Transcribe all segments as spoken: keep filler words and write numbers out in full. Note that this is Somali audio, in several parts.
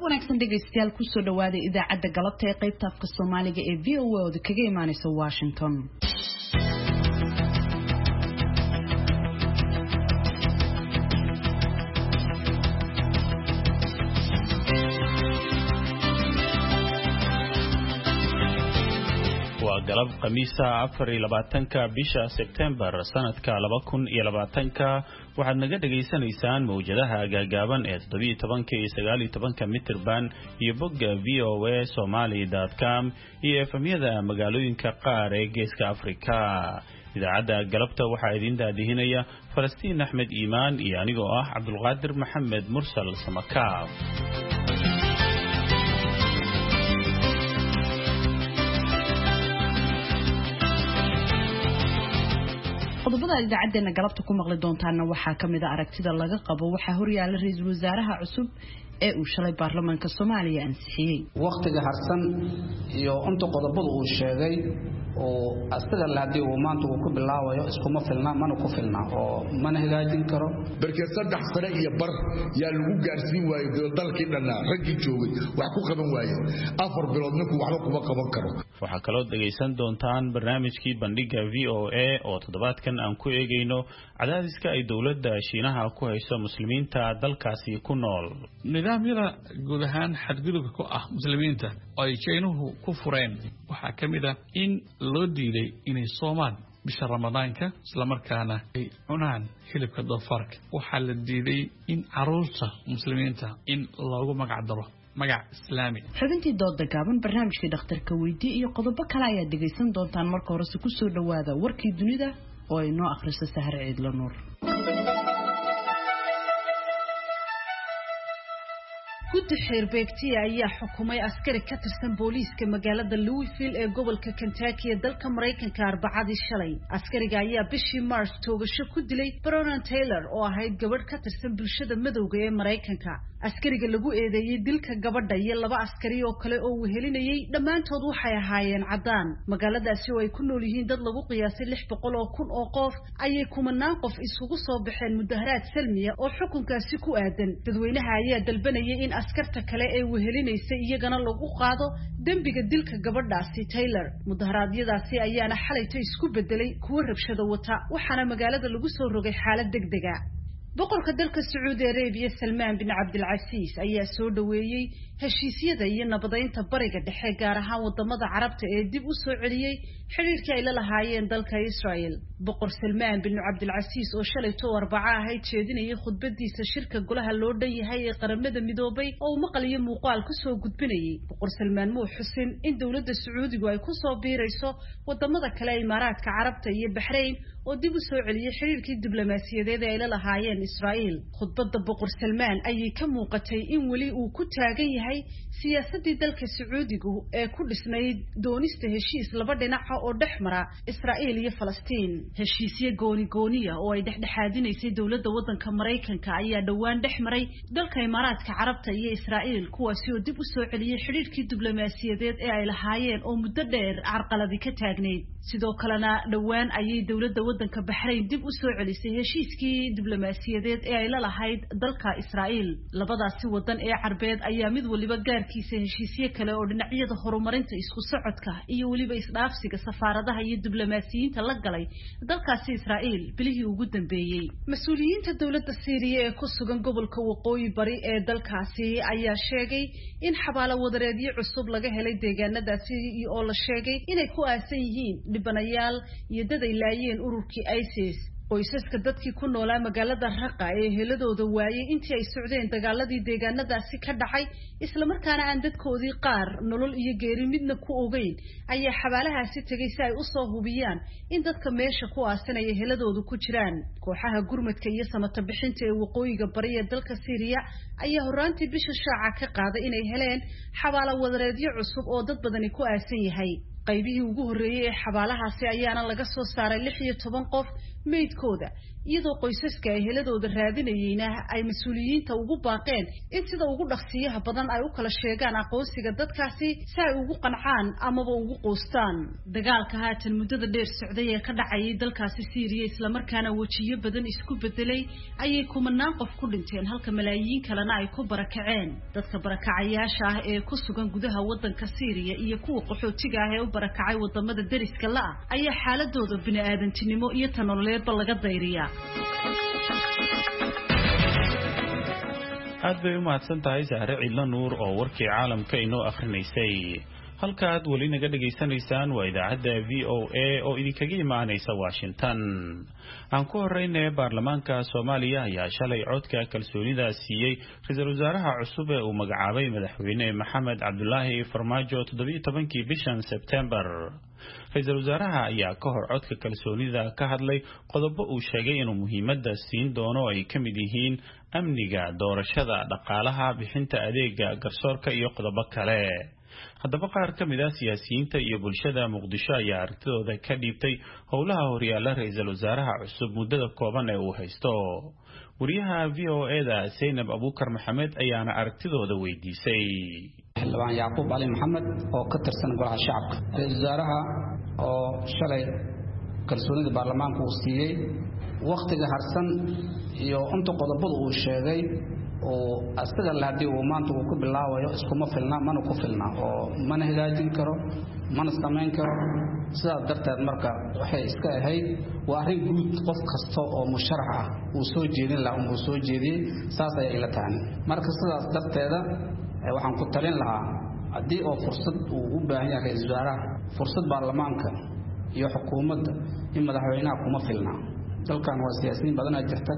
wanaagsan dhegeystayaal ku soo dhawaada idaacadda galabta ee qaybta afka Soomaaliga ee V O A oo kaga imaanaysa Washington. waa galab khamiisa afar iyo labaatanka bisha September sanadka laba kun iyo labaatanka waxaad naga dhageysanaysaan mawjadaha gaagaaban ee toddoba iyo tobanka iyo sagaal iyo tobanka mitirban iyo bogga v o a somali dot com iyo efemyada magaalooyinka qaar ee geeska Afrika. idaacadda galabta waxaa idin daadihinaya Falastiin Axmed Iimaan iyo anigoo ah Cabdulqaadir Maxamed Mursal Samakaab. qodobada idaacadeena galabta ku maqli doontaana waxaa kamid ah aragtida laga qabo waxa horyaala ra'iisul wasaaraha cusub ee uu shalay baarlamaanka Soomaaliya ansixiyay waqtiga harsan iyo inta qodobada uu sheegay oo asaga laadii uu maanta uu ku bilaawayo iskuma filna mana ku filna oo mana hagaajin karo barkeed saddex sano iyo bar yaa lagu gaarsiin waayo dalkii dhanna ragii joogay wax ku qaban waayo afar bilood ninku waxba kuma qaban karo. waxaa kaloo dhageysan doontaan barnaamijkii bandhiga V O A oo toddobaadkan aan ku eegayno cadaadiska ay dawladda Shiinaha ku hayso muslimiinta dalkaasi ku nool. nidaamyada guud ahaan xadgudubka ku ah muslimiinta oo ay Shiinuhu ku fureen waxaa kamid ah in loo diiday inay soomaan bisha Ramadaanka isla markaana ay cunaan hilibka doofaarka. waxaa la diiday in caruurta muslimiinta in loogu magac daro magac islaami. xubintii dooda gaaban barnaamijkii dhakhtarka weydii iyo qodobo kale ayaa dhageysan doontaan marka hore si ku soo dhawaada warkii dunida oo ay noo akhriso Sahar Ciidlo Nuur. guddi xeerbeegti ayaa xukumay askari ka tirsan booliiska magaalada Louisville ee gobolka Kentucky ee dalka Mareykanka Arbacadii shalay. askariga ayaa bishii March toogasho ku dilay Breonna Taylor oo ahayd gabadh ka tirsan bulshada madowga ee Mareykanka. askariga lagu eedeeyay dilka gabadha iyo laba askari oo kale oo wehelinayay dhammaantood waxay ahaayeen cadaan. magaaladaasi oo ay ku nool yihiin dad lagu qiyaasay lix boqol oo kun oo qof ayay kumanaan qof isugu soo baxeen mudaharaad salmiya oo xukunkaasi ku aadan. dadweynaha ayaa dalbanayay in askarta kale ee wehelinaysa iyagana lagu qaado dambiga dilka gabadhaasi Taylor. mudaharaadyadaasi ayaana xalayto isku bedelay kuwa rabshado wata waxaana magaalada lagu soo rogay xaalad degdeg ah. boqorka dalka Sacuudi Arabia Salman bin Abdulaziz ayaa soo dhaweeyay heshiisyada iyo nabadeynta bariga dhexe gaar ahaan wadamada Carabta ee dib u soo celiyay xiriirkii ay la lahaayeen dalka Israel. boqor Salman bin Abdulaziz oo shalay to Arbaca ahayd jeedinayay khudbadiisa shirka golaha loo dhan yahay ee qaramada midoobay oo maqaliyo muuqaal ku soo gudbinayay. boqor Salman muu xusin in dawladda Sacuudigu ay ku soo biirayso wadamada kale ee Imaaraadka Carabta iyo Bahrain oo dib u soo celiyay xiriirkii diblomaasiyadeed ee ay la lahaayeen Israel. khudbadda boqor Salman ayay ka muuqatay in wali uu ku taagan yahay siyaasadii dalka Sacuudigu ee ku dhisnayd doonista heshiis laba dhinac oo dhexmara Israel iyo Falastiin. heshiisyo gooni gooniya oo ay dhexdhexaadinaysay dawladda wadanka Mareykanka ayaa dhawaan dhexmaray dalka Imaaraadka Carabta iyo Israel kuwaasi oo dib u soo celiyay xiriirkii diblomaasiyadeed ee ay lahaayeen oo muddo dheer carqaladi ka taagneyd. sidoo kalena dhawaan ayay dawladda wadanka Bahrain dib u soo celisay heshiiskii diblomaasiyadeed ee ay la lahayd dalka Israel. labadaasi wadan ee Carbeed ayaa mid waliba gaarkiisa heshiisyo kale oo dhinacyada horumarinta isku socodka iyo waliba isdhaafsiga safaaradaha iyo diblomaasiyiinta la galay dalkaasi Israel bilihii ugu dambeeyay. mas'uuliyiinta dawladda Syria ee ku sugan gobolka waqooyi bari ee dalkaasi ayaa sheegay in xabaalo wadareedyo cusub laga helay deegaanadaasi oo la sheegay inay ku aasan yihiin dhibanayaal iyo dad ay laayeen ururkii ISIS. qoysaska dadkii ku noolaa magaalada Raqqa ee heladooda waayay intii ay socdeen dagaaladii deegaanadaasi ka dhacay isla markaana aan dadkoodii qaar nolol iyo geeri midna ku ogeyn ayaa xabaalahaasi tagay si ay u soo hubiyaan in dadka meesha ku aasanaya heladoodu ku jiraan. kooxaha gurmadka iyo samata bixinta ee waqooyiga bari ee dalka Syria ayaa horaantii bisha shaaca ka qaaday inay heleen xabaalo wadareedyo cusub oo dad badani ku aasan yahay. qaybihii ugu horeeyay ee xabaalahaasi ayaana laga soo saaray lix iyo toban qof meydkooda iyadoo qoysaska ay heladooda raadinayeen ay mas'uuliyiinta ugu baaqeen in sida ugu dhaqsiyaha badan ay u kala sheegaan aqoonsiga dadkaasi si ay ugu qancaan amaba ugu qoostaan dagaalka haatan muddada dheer socday ee ka dhacayay dalkaasi Syria isla markaana wajiyo badan isku bedelay ayay kumanaan qof ku dhinteen halka malaayiin kalena ay ku barakaceen dadka barakacayaasha ah ee ku sugan gudaha wadanka Syria iyo kuwa qaxootiga ah ee u barakacay wadamada dariska la ayaa xaaladooda bini'aadantinimo iyo tanololeedba laga dayriyaa aad bay u mahadsan tahay Zahra Ciidla Nuur oo warkii caalamka inoo akhrineysay halkaad wali naga dhageysanaysaan waa idaacadda V O A oo idinkaga imaanaysa Washington aan ku horeynay baarlamaanka Soomaaliya ayaa shalay codka kalsoonida siiyay ra'iisul wasaaraha cusub ee uu magacaabay madaxweyne Maxamed Cabdullaahi Farmaajo toddoba iyo tobankii bishan September ra'iisul wasaaraha ayaa ka hor codka kalsoonida ka hadlay qodobo uu sheegay inuu muhiimadda siin doono ay ka mid yihiin amniga doorashada dhaqaalaha bixinta adeega garsoorka iyo qodobo kale haddaba qaar ka mid ah siyaasiyiinta iyo bulshada Muqdisho ayaa aragtidooda ka dhiibtay howlaha horyaala ra'iisul wasaaraha cusub muddada kooban ee uu haysto wariyaha V O A-da Zainab Abuukar Maxamed ayaana aragtidooda weydiisay xildhibaan Yacquub Ali Maxamed oo ka tirsan golaha shacabka ra'iisul wasaaraha oo shalay kalsoonida baarlamaanka uu siiyay waqtiga harsan iyo inta qodobada uu sheegay oo asaga laadii uu maanta uu ku bilaawayo iskuma filna mana ku filna oo mana hagaajin karo mana samayn karo sidaas darteed marka waxay iska ahayd waa arrin guud qof kasta oo musharax ah uu soo jeedin lahaa uu soo jeediyay saas ay ila tahay marka sidaas darteeda waxaan ku talin lahaa haddii oo fursad uu u baahan yahay ra'iisul wasaaraha fursad baarlamaanka iyo xukuumadda in madaxweynaha kuma filna dalkan waa siyaasiyiin badan oo jirta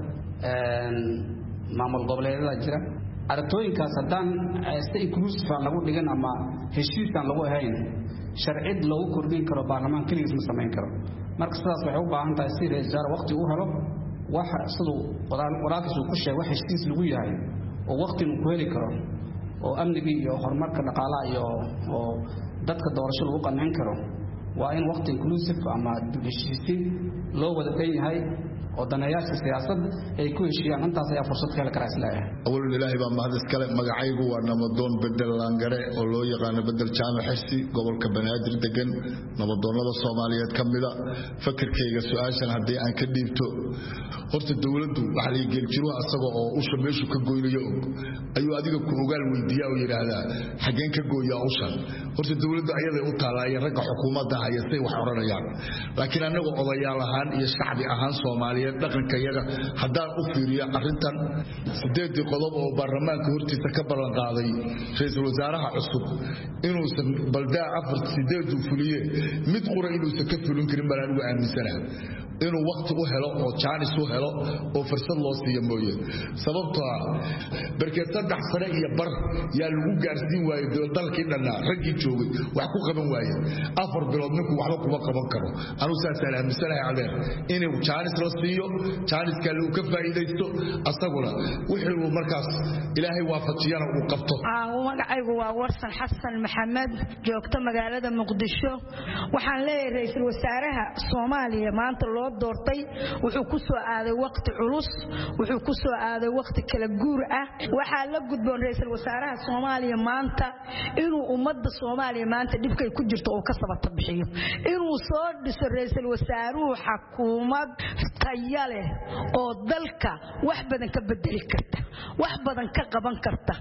maamul goboleedyada jira aragtooyinkaas haddaan si inclusive lagu dhigan ama heshiiskan lagu ahayn sharciyad lagu kordhin karo baarlamaan kaligiis ma samayn karo marka sidaas waxay u baahan tahay si ra'iisul wasaare waqti uu helo waxa sidoo waraaqdiisu ku sheegay wax heshiis lagu yahay oo waqti uu ku heli karo oo amniga iyo horumarka dhaqaalaha iyo oo dadka doorasho lagu qancin karo waa in waqti inclusive ama heshiisiin loo wada dhan yahay oo danayaasha siyaasad ay ku heshiyaan intaas ayaa fursad ka heli karaa islaahay awal ilaahay baa mahad iskale magacaygu waa nabadoon bedel laangare oo loo yaqaan bedel jaamac xisi gobolka banaadir degan nabadoonada Soomaaliyeed kamida fikirkayga su'aashan hadii aan ka dhiibto horta dawladdu waxa ay geeljiru asagoo oo u shameeshu ka gooynayo ayuu adiga ku ogaal weydiiyaa oo yiraahdaa xageen ka gooyaa ushan horta dawladdu ayada u taalay ragga xukuumadda hayay wax oranayaan laakiin anagu odayaal ahaan iyo shacbi ahaan Soomaaliyeed dhaqanka yaga hadaan u fiiriyo arintan sideed qodob oo baarlamaanka hortiisa ka ballan qaaday ra'iisul wasaaraha cusub inuu san baldaa afar sideed u fuliye mid qura inuu ka fulin karin baan ugu aaminsanahay inuu waqti u helo oo jaanis u helo oo fursad loo siiyo mooyee sababtoo ah barkeed saddex sano iyo bar yaa lagu gaarsiin waayay dalkii dhanna raggii joogay wax ku qaban waayay afar bilood ninku waxba kuma qaban karo anu saasaan aaminsanahay adeer inuu jaanis la siiyo jaaniska uu ka faa'iideysto asaguna wixii uu markaas ilaahay waafajiyana uu qabto magacaygu waa Warsan Xasan Maxamed joogta magaalada Muqdisho waxaan leeyahay ra'iisul wasaaraha Soomaaliya maanta loo doortay wuxuu ku soo aaday waqti culus wuxuu ku soo aaday waqti kala guur ah waxa la gudboon ra'iisul wasaaraha Soomaaliya maanta inuu ummadda Soomaaliya maanta dhibkay ku jirto oo ka sabata bixiyo inuu soo dhiso ra'iisul wasaaruhu xukuumad tayo leh oo dalka wax badan ka bedeli karta wax badan ka qaban karta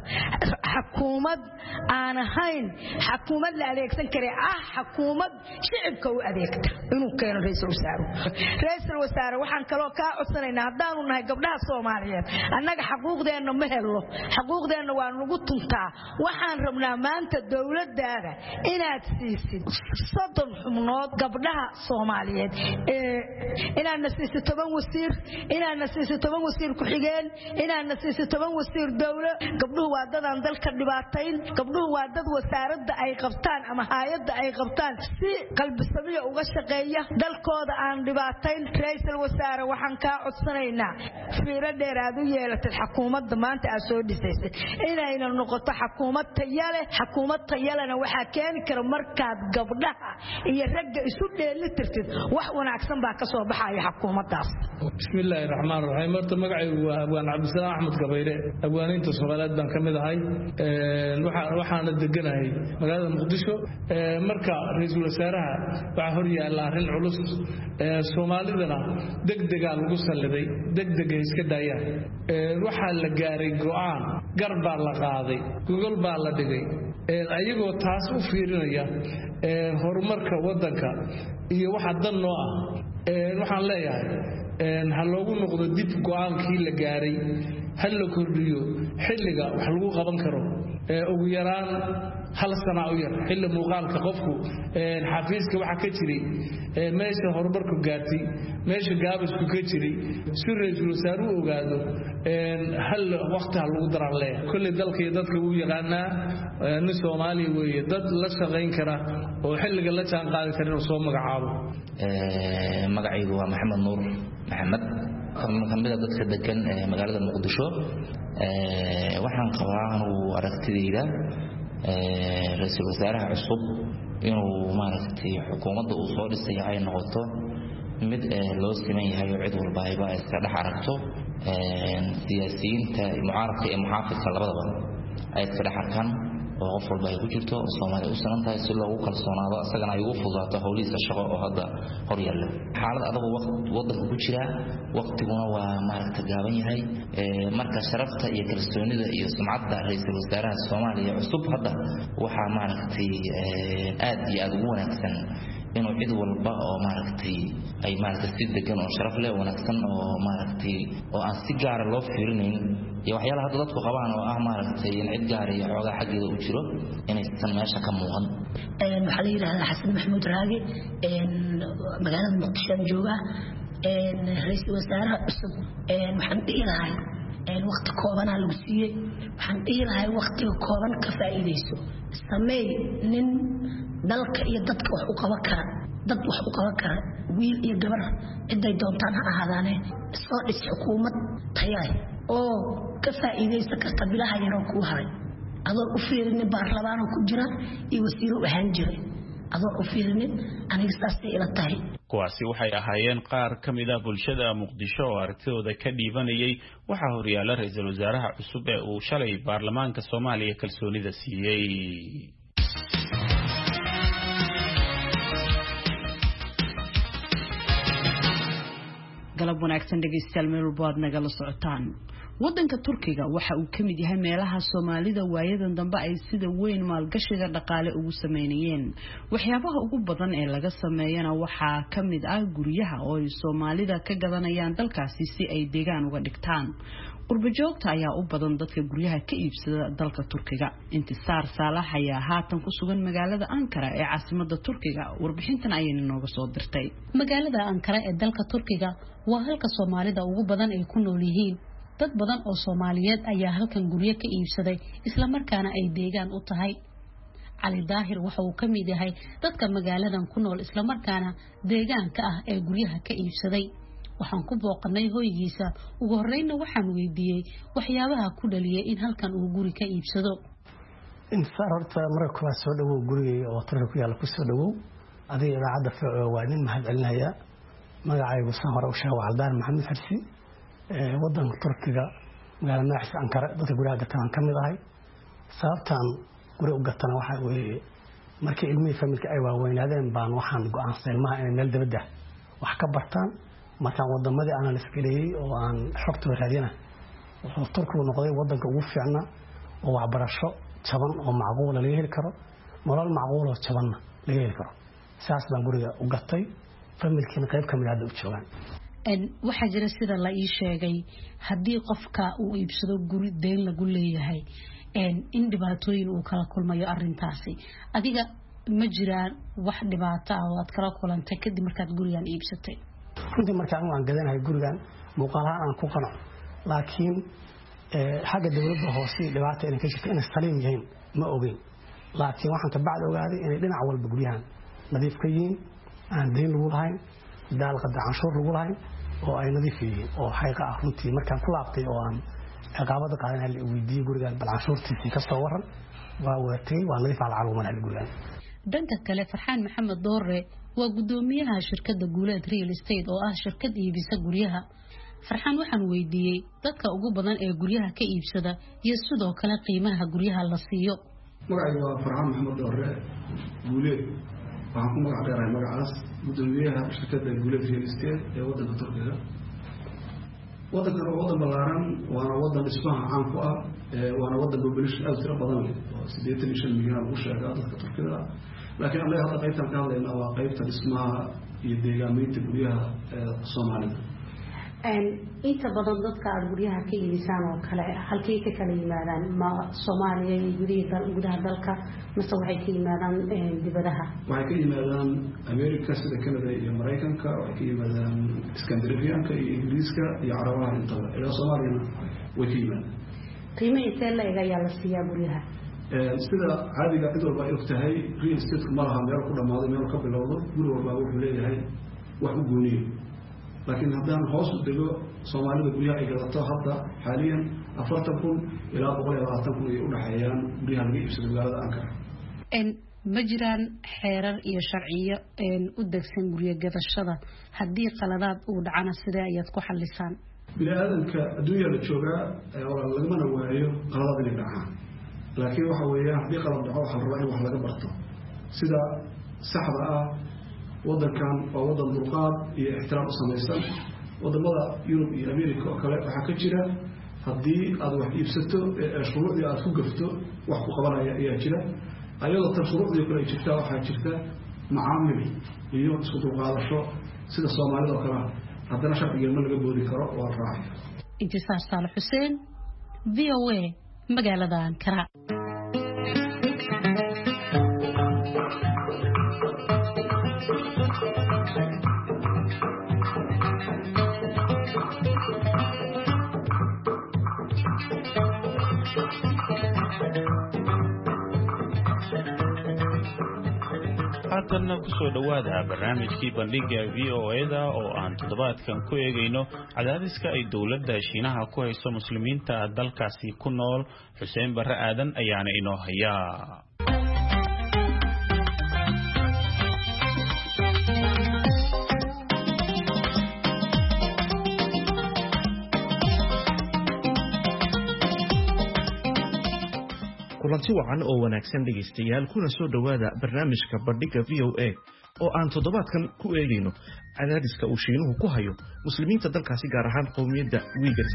xukuumad aan ahayn xukuumad la adeegsan kare ah xukuumad shacabka u adeegta inuu keeno ra'iisul wasaaruhu ra'iisul wasaare waxaan kaloo ka codsanaynaa hadaanu nahay gabdhaha Soomaaliyeed annaga xuquuqdeena ma helo xuquuqdeena waa nagu tuntaa waxaan rabnaa maanta dawladdaada inaad siisid soddon xubnood gabdhaha Soomaaliyeed ee inaad nasiiso toban toban wasiir inaan nasiiso toban wasiir ku xigeen inaan nasiiso toban wasiir dawlo gabdhuhu waa dad aan dalka dhibaatayn gabdhuhu waa dad wasaaradda ay qabtaan ama hay'adda ay qabtaan si qalbi samiyo uga shaqeeya dalkooda aan dhibaatayn ra'iisul wasaare waxaan ka codsanaynaa fiiro dheeraad u yeelatay xukuumadda maanta ay soo dhisaysay inayna noqoto xukuumad tayale xukuumad tayalena waxa keeni kara markaad gabdhaha iyo ragga isu dheelitirtid wax wanaagsan baa ka soo baxaya xukuumaddaas bismillaahir rahmaanir rahiim marta magacaygu waa abwaan cabdisalaam axmed gabayre abwaaniinta Soomaaliyeed baan kamid ahay ee waxa waxaana deganahay magaalada Muqdisho ee marka ra'iisul wasaaraha waxa hor yaala arrin culus ee Soomaalidana degdega lagu saliday degdega iska daayaan ee waxa la gaaray go'aan garba la qaaday gogol baa la dhigay ee ayagoo taas u fiirinaya ee horumarka wadanka iyo waxa dan noo ah ee waxaan leeyahay ee hal loogu noqdo dib go'aankii la gaaray hal la kordhiyo xilliga wax lagu qaban karo ee ugu yaraan hal sano u yar xilli muuqaalka qofku ee xafiiska waxa ka jiray ee meesha horumarku gaartay meesha gaabisku ka jiray si ra'iisul wasaaruhu ogaado ee hal waqti hal lagu daran leeyahay kulli dalka iyo dadka uu yaqaanaa nin Soomaali weeye dad la shaqeyn kara oo xilliga la jaan qaadi kara inuu soo magacaabo ee magacaygu waa Maxamed Nuur Maxamed kamida dadka degan ee magaalada Muqdisho ee waxaan qabaa inuu aragtidayda ee ra'iisul wasaaraha cusub inuu maaragtay xukuumadda uu soo dhisay ay noqoto mid loo siman yahay cid walba ay baa iska dhax aragto ee siyaasiyiinta mucaaradka ee muxaafidka labadaba ay iska dhax arkaan oo qof walba ay ku jirto Soomaaliya u sanantahay si loogu kalsoonaado asagana ay ugu fududaato hawlihiisa shaqo oo hadda hor yaalla xaalad adag waqti wadanka ku jira waqtiguna waa maaragtay gaaban yahay ee marka sharafta iyo kalsoonida iyo sumcadda ra'iisul wasaaraha Soomaaliya cusub hadda waxa maaragtay aad iyo aad ugu wanaagsan inuu cid walba oo maaragtay ay maaragtay si degan oo sharaf leh wanaagsan oo maaragtay oo aan si gaar ah loo fiirinayn iyo waxyaalaha hadda dadku qabaan oo ah maaragtay in cid gaar ah xoogaa xageeda u jiro inay san meesha ka muuqan ee waxa la yiraahdaa Xasan Maxamuud Raagi ee magaalada Muqdisho jooga ee ra'iisul wasaaraha cusub ee waxaan dhiirahay ee waqti kooban lagu siiyay waxaan dhiirahay waqti kooban ka faa'iideyso sameey nin dalka iyo dadka wax u qaban kara dad wax u qaban kara wiil iyo gabar ciday doontaan ha ahaadaane soo dhis xukuumad tayaay oo ka faa'iideysa ka qabilaha yar oo ku haray adoo u fiirin baarlamaan ku jira iyo wasiiro ahaan jiray adoo u fiirin aniga saastay ila tahay kuwaasi waxay ahaayeen qaar ka mid ah bulshada Muqdisho oo aragtidooda ka dhiibanayay waxa horyaala ra'iisul wasaaraha cusub ee uu shalay baarlamaanka Soomaaliya kalsoonida siiyay galab wanaagsan dhageystayaal meel walba aad nagala socotaan wadanka Turkiga waxa uu kamid yahay meelaha Soomaalida waayadan dambe ay sida weyn maalgashiga dhaqaale ugu sameeyeen waxyaabaha ugu badan ee laga sameeyana waxa kamid ah guryaha oo ay Soomaalida ka gadanayaan dalkaasi si ay deegaan uga dhigtaan urbajoogta ayaa u badan dadka guryaha ka iibsada dalka Turkiga intisaar Saalax ayaa haatan ku sugan magaalada Ankara ee caasimadda Turkiga warbixintan ayay nooga soo dirtay magaalada Ankara ee dalka Turkiga waa halka Soomaalida ugu badan ay ku nool yihiin dad badan oo Soomaaliyeed ayaa halkan guryo ka iibsaday isla markaana ay deegaan u tahay Ali Daahir waxa uu kamid yahay dadka magaaladan ku nool isla markaana deegaanka ah ee guryaha ka iibsaday waxaan ku booqanay hoygiisa ugu horreeyna waxaan weydiiyay waxyaabaha ku dhaliyay in halkan uu guri ka iibsado in sararta marka waa soo dhawow guriga oo Turkiga ku yaala ku soo dhawow adiga idaacada Fiico waa nin mahad celinaya magacaygu san hore u sheegay Waldaan Maxamed Xarsi ee wadanka Turkiga magaalada Maaxis Ankara dadka guriga gataan kamid ahay sababtan guri u gatana waxa weeye markii ilmihii familka ay waaweynaadeen baan waxaan go'aansaday ilmaha inay meel dabada wax ka bartaan markaan wadamadii aan la isgaliyay oo aan xogtooda raadina wuxuu Turkigu noqday wadanka ugu fiicna oo waxbarasho jaban oo macquul ah laga heli karo nolol macquul oo jaban laga heli karo saas baan guriga u gatay familkiina qayb kamid ah u joogan en waxa jira sida la ii sheegay hadii qofka uu iibsado guri deen lagu leeyahay en in dhibaatooyin uu kala kulmayo arintaasi adiga ma jiraan wax dhibaato ah oo aad kala kulantay kadib markaad gurigan iibsatay runtii marka anigu aan gadanahay gurigan muuqaal ahaan aan ku qanac laakiin xagga dawladda hoose dhibaato inay ka jirto inay saliim yihiin ma ogeyn laakiin waxaan ka bacd ogaaday inay dhinac walba guryahan nadiif ka yihiin aan dayn lagu lahayn daalqada canshuur lagu lahayn oo ay nadiif yihiin oo xaqiiqa ah runtii markaan ku laabtay oo aan ciqaabada qaadan hal weydiiyey gurigan bal canshuurtiisii ka soo waran waa watay waa nadiif ala caluuman hal gurigan dhanka kale Farxaan Maxamed Doore waa gudoomiyaha shirkadda Guuleed Real Estate oo ah shirkad iibisa guryaha Farxaan waxaan weydiiyey dadka ugu badan ee guryaha ka iibsada iyo sidoo kale qiimaha guryaha la siiyo magacaygu waa Farxaan Maxamed Doore Guuleed waxaan ku magac dheerahay magacaas gudoomiyaha shirkadda Guuleed Real Estate ee waddanka Turkiga waddankan waa waddan ballaaran waana waddan dhismaha caan ku ah waana waddan population aad tiro badan leh oo siddeetan iyo shan milyan lagu sheegaa dadka Turkida laakiin annaga hadda qaybtan ka hadlaynaa waa qaybta dhismaha iyo deegaamaynta guryaha ee Soomaalida inta badan dadka aad guryaha ka iibisaan oo kale halkii ka kala yimaadaan ma Soomaaliya iyo gudaha gudaha dalka mise waxay ka yimaadaan dibadaha waxay ka yimaadaan America sida Canada iyo Mareykanka waxay ka yimaadaan Scandinavianka iyo Ingiriiska iyo Carabaha intaba ilaa Soomaaliyana way ka yimaadaan qiimaha intee la eega ayaa la siiyaa guryaha sida caadiga cid walba ay ogtahay real estate ma laha meel ku dhamaado meel ka bilowdo guri walba wuxuu leeyahay wax u gooniyo laakiin haddaan hoos u dego Soomaalida guryaha ay gadato hadda xaaliyan afartan kun ilaa boqol iyo labaatan kun ay u dhaxeeyaan guryaha laga iibsado magaalada Ankara en ma jiraan xeerar iyo sharciyo en u degsan guryo gadashada haddii qaladaad uu dhacana sidee ayaad ku xallisaan bini'aadanka adduunya la joogaa lagama waayo qaladaad inay dhacaan laakiin waxa weeyaan haddii qalad dhaco waxa la rabaa in wax laga barto sida saxda ah waddankan waa waddan dulqaad iyo ixtiraam u samaysan wadamada Yurub iyo America oo kale waxa ka jira haddii aad wax iibsato ee shuruucdii aad ku gafto wax ku qabanaya ayaa jira ayadoo tan shuruucdii kale jirta waxaa jirta macaamil iyo isku dulqaadasho sida Soomaalida oo kale haddana sharciga ma laga boodi karo waa raacay Intisaar Saalax Xuseen V O A magaalada Ankara haatanna ku soo dhawaada barnaamijkii bandhiga V O A-da oo aan toddobaadkan ku eegayno cadaadiska ay dowladda Shiinaha ku hayso muslimiinta dalkaasi ku nool Xuseen Barre Aadan ayaana inoo haya kulanti wacan oo wanaagsan dhegaystayaal kuna soo dhawaada barnaamijka bandhiga V O A oo aan toddobaadkan ku eegayno cadaadiska uu Shiinuhu ku hayo muslimiinta dalkaasi gaar ahaan qowmiyadda Uyghurs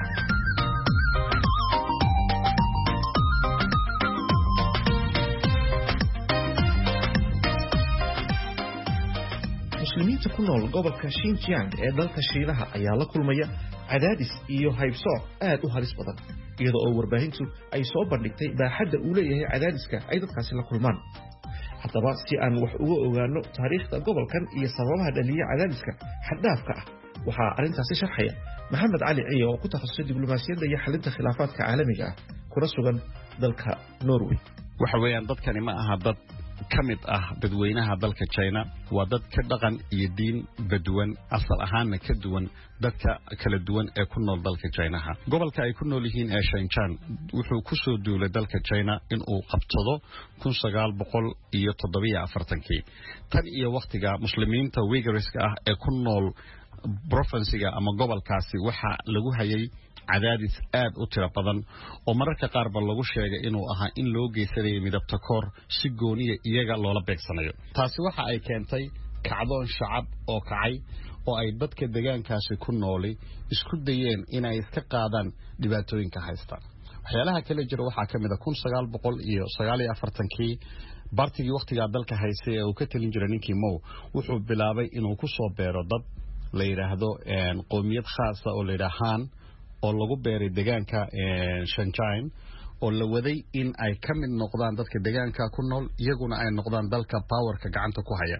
muslimiinta ku nool gobolka Xinjiang ee dalka Shiinaha ayaa la kulmaya cadaadis iyo haybsooc aad u halis badan iyadoo oo warbaahintu ay soo bandhigtay baaxadda uu leeyahay cadaadiska ay dadkaasi la kulmaan haddaba si aan wax uga ogaano taariikhda gobolkan iyo sababaha dhaliya cadaadiska xaddaafka ah waxaa arrintaasi sharxaya Maxamed Cali Ciyo oo ku takhasusay diblomaasiyadda iyo xalinta khilaafaadka caalamiga ah kuna sugan dalka Norway waxa weeyaan dadkani ma aha dad kamid ah dadweynaha dalka China waa dad ka dhaqan iyo diin baduwan asal ahaanna ka duwan dadka kala duwan ee ku nool dalka China gobolka ay ku nool yihiin ee Shenzhen wuxuu ku soo duulay dalka China in uu qabsado kun sagaal boqol iyo toddoba iyo afartan-kii tan iyo waqtiga muslimiinta Uyghurs ah ee ku nool province-ga ama gobolkaasi waxa lagu hayay cadaadis aad u tiro badan oo mararka qaar ba lagu sheegay inuu ahaa in loo geysanayo midabta koor si gooniya iyaga loola beegsanayo taasi waxa ay keentay kacdoon shacab oo kacay oo ay dadka deegaankaasi ku noolay isku dayeen inay iska qaadaan dhibaatooyinka haysta waxyaalaha kale jira waxaa kamid ah kun sagaal boqol iyo sagaal iyo afartan-kii bartigii waqtiga dalka haysay ee uu ka talin jiray ninkii Mao wuxuu bilaabay inuu ku soo beero dad la yiraahdo qoomiyad khaas ah oo la yiraahaan oo lagu beeray deegaanka Shenzhen oo la waday in ay ka mid noqdaan dadka deegaanka ku nool iyaguna ay noqdaan dalka powerka gacanta ku haya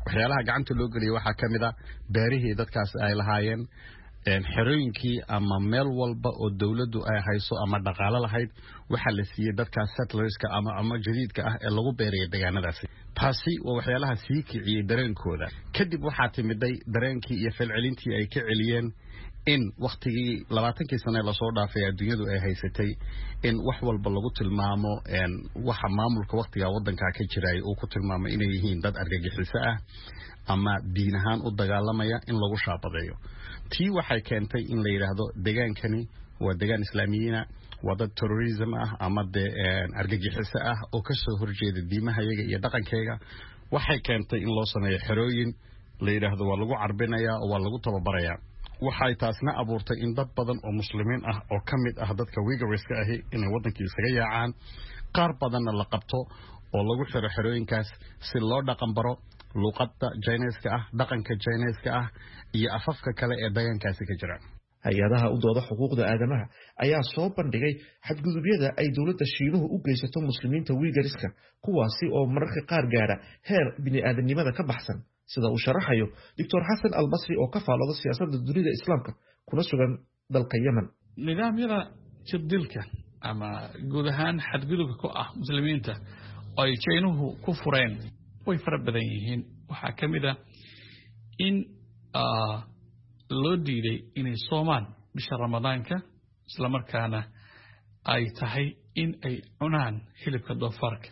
waxyaalaha gacanta loo geliyay waxaa ka mid ah beerihii dadkaas ay lahaayeen xerooyinkii ama meel walba oo dawladdu ay hayso ama dhaqaale lahayd waxaa la siiyey dadkaas settlerska ama ama jadiidka ah ee lagu beeraya deegaanadaasi taasi waa waxyaalaha sii kiciyey dareenkooda kadib waxaa timiday dareenkii iyo falcelintii ay ka celiyeen in waqtigii labaatankii sane lasoo dhaafay adduunyadu ay haysatay in wax walba lagu tilmaamo waxa maamulka waqtiga waddanka ka jiray uu ku tilmaamo inay yihiin dad argagixiso ah ama diin ahaan u dagaalamaya in lagu shaabadeeyo tii waxay keentay in la yiraahdo deegaankani waa deegaan islaamiyiina waa dad terrorism ah ama de argagixiso ah oo ka soo horjeeda diimahayaga iyo dhaqankayga waxay keentay in loo sameeyo xerooyin la yiraahdo waa lagu carbinayaa oo waa lagu tababarayaa waxay taasna abuurtay in dad badan oo muslimiin ah oo ka mid ah dadka Uyghurska ahi inay waddankii isaga yaacaan qaar badanna la qabto oo lagu xiro xerooyinkaas si loo dhaqan baro luqadda Chinese-ka ah dhaqanka Chinese-ka ah iyo afafka kale ee deegaankaasi ka jira hay-adaha u dooda xuquuqda aadamaha ayaa soo bandhigay xadgudubyada ay dowladda Shiinuhu u geysato muslimiinta Uyghurska kuwaasi oo mararka qaar gaara heer bini'aadanimada ka baxsan sida uu sharaxayo Doctor Hassan Al-Basri oo ka faalooda siyaasadda dunida Islaamka kuna sugan dalka Yemen nidaamyada jabdilka ama guud ahaan xadgudubka ku ah muslimiinta ay Shiinuhu ku fureen way fara badan yihiin waxaa ka mid ah in loo diiday inay soomaan bisha ramadaanka isla markaana ay tahay in ay cunaan hilibka doofaarka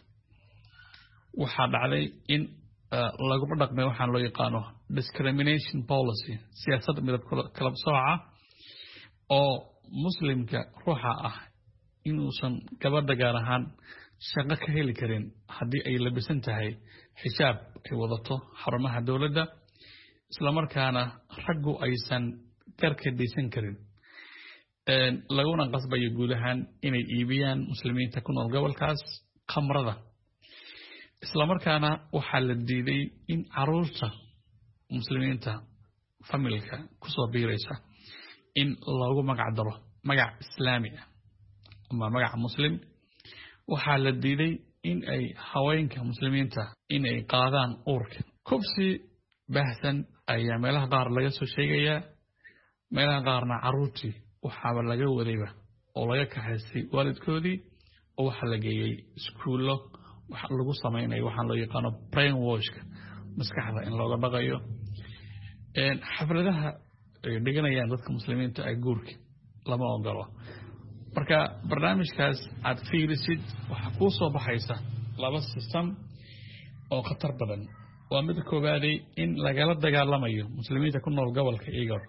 waxaa dhacday in lagu dhaqmay waxaan loo yaqaano discrimination policy siyaasadda midab kala sooca oo muslimka ruuxa ah inuusan gabadha gaar ahaan shaqo ka heli karin haddii ay labisan tahay xijaab ay wadato xarumaha dowladda isla markaana raggu aysan garka dhaysan karin laguna qasbayo guud ahaan inay iibiyaan muslimiinta ku nool gobolkaas khamrada isla markaana waxaa la diiday in caruurta muslimiinta familka kusoo biiraysa in loogu magac daro magac islaami ah ama magac muslim waxaa la diiday in ay haweenka muslimiinta in ay qaadaan uurka kubsi baahsan ayaa meelaha qaar laga soo sheegayaa meelaha qaarna caruurtii waxaaba laga wadayba oo laga kaxaysay waalidkoodii oo waxaa la geeyey iskuullo waxa lagu samaynayo waxaan loo yaqaano brain washka maskaxda in looga dhaqayo xafladaha ay dhiganayaan dadka muslimiinta ay guurka lama ogolo marka barnaamijkaas aad fiirisid waxaa kuu soo baxaysa laba system oo khatar badan waa mid koobaaday in lagala dagaalamayo muslimiinta ku nool gobolka Uyghur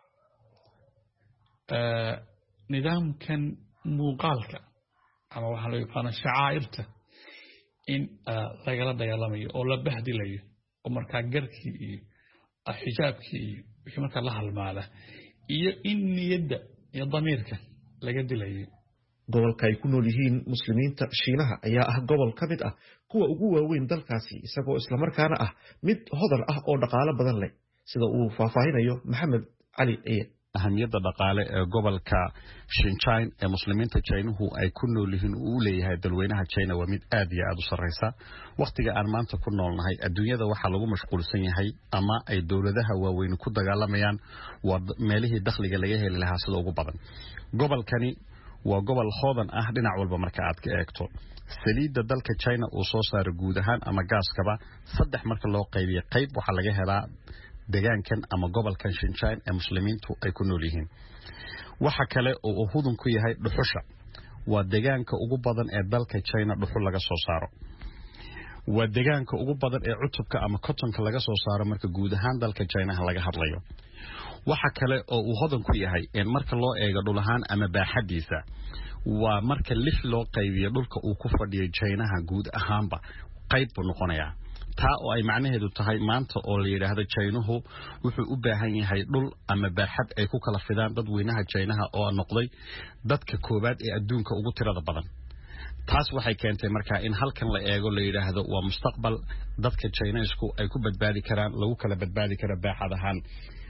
nidaamkan muuqaalka ama waxaa loo yaqaano shacaa'irta in lagala dagaalamayo oo la bahdilayo oo markaa garkii iyo xijaabkii iyo wixii markaa la halmaala iyo in niyadda iyo damiirka laga dilayo gobolka ay ku nool yihiin muslimiinta Shiinaha ayaa ah gobol ka mid ah kuwa ugu waaweyn dalkaasi isagoo isla markaana ah mid hodan ah oo dhaqaale badan leh sida uu faahfaahinayo Maxamed Cali Ciye ahamiyadda dhaqaale ee gobolka Xinjiang ee muslimiinta Shiinuhu ay ku nool yihiin uu leeyahay dalweynaha China waa mid aad iyo aad u sareysa waqtiga aan maanta ku noolnahay adduunyada waxa lagu mashquulsan yahay ama ay dawladaha waaweyn ku dagaalamayaan waa meelihii dakhliga laga heli lahaa sida ugu badan gobolkani waa gobol hodan ah dhinac walba marka aad ka eegto saliidda dalka China uu soo saaro guud ahaan ama gaaskaba saddex marka loo qaybiyo qayb waxa laga helaa deegaankan ama gobolkan Xinjiang ee muslimiintu ay ku nool yihiin waxa kale oo uu hudun ku yahay dhuxusha waa deegaanka ugu badan ee dalka China dhuxul laga soo saaro waa deegaanka ugu badan ee cutubka ama cottonka laga soo saaro marka guud ahaan dalka China laga hadlayo waxa kale oo uu hodan ku yahay in marka loo eego dhul ahaan ama baaxadiisa waa marka lix loo qaybiyo dhulka uu ku fadhiyo China guud ahaanba qayb buu noqonayaa taa oo ay macnaheedu tahay maanta oo la yiraahdo Chiinuhu wuxuu u baahan yahay dhul ama baaxad ay ku kala fidaan dadweynaha China oo noqday dadka koobaad ee adduunka ugu tirada badan taas waxay keentay markaa in halkan la eego la yiraahdo waa mustaqbal dadka Chiineesku ay ku badbaadi karaan lagu kala badbaadi karo baaxad ahaan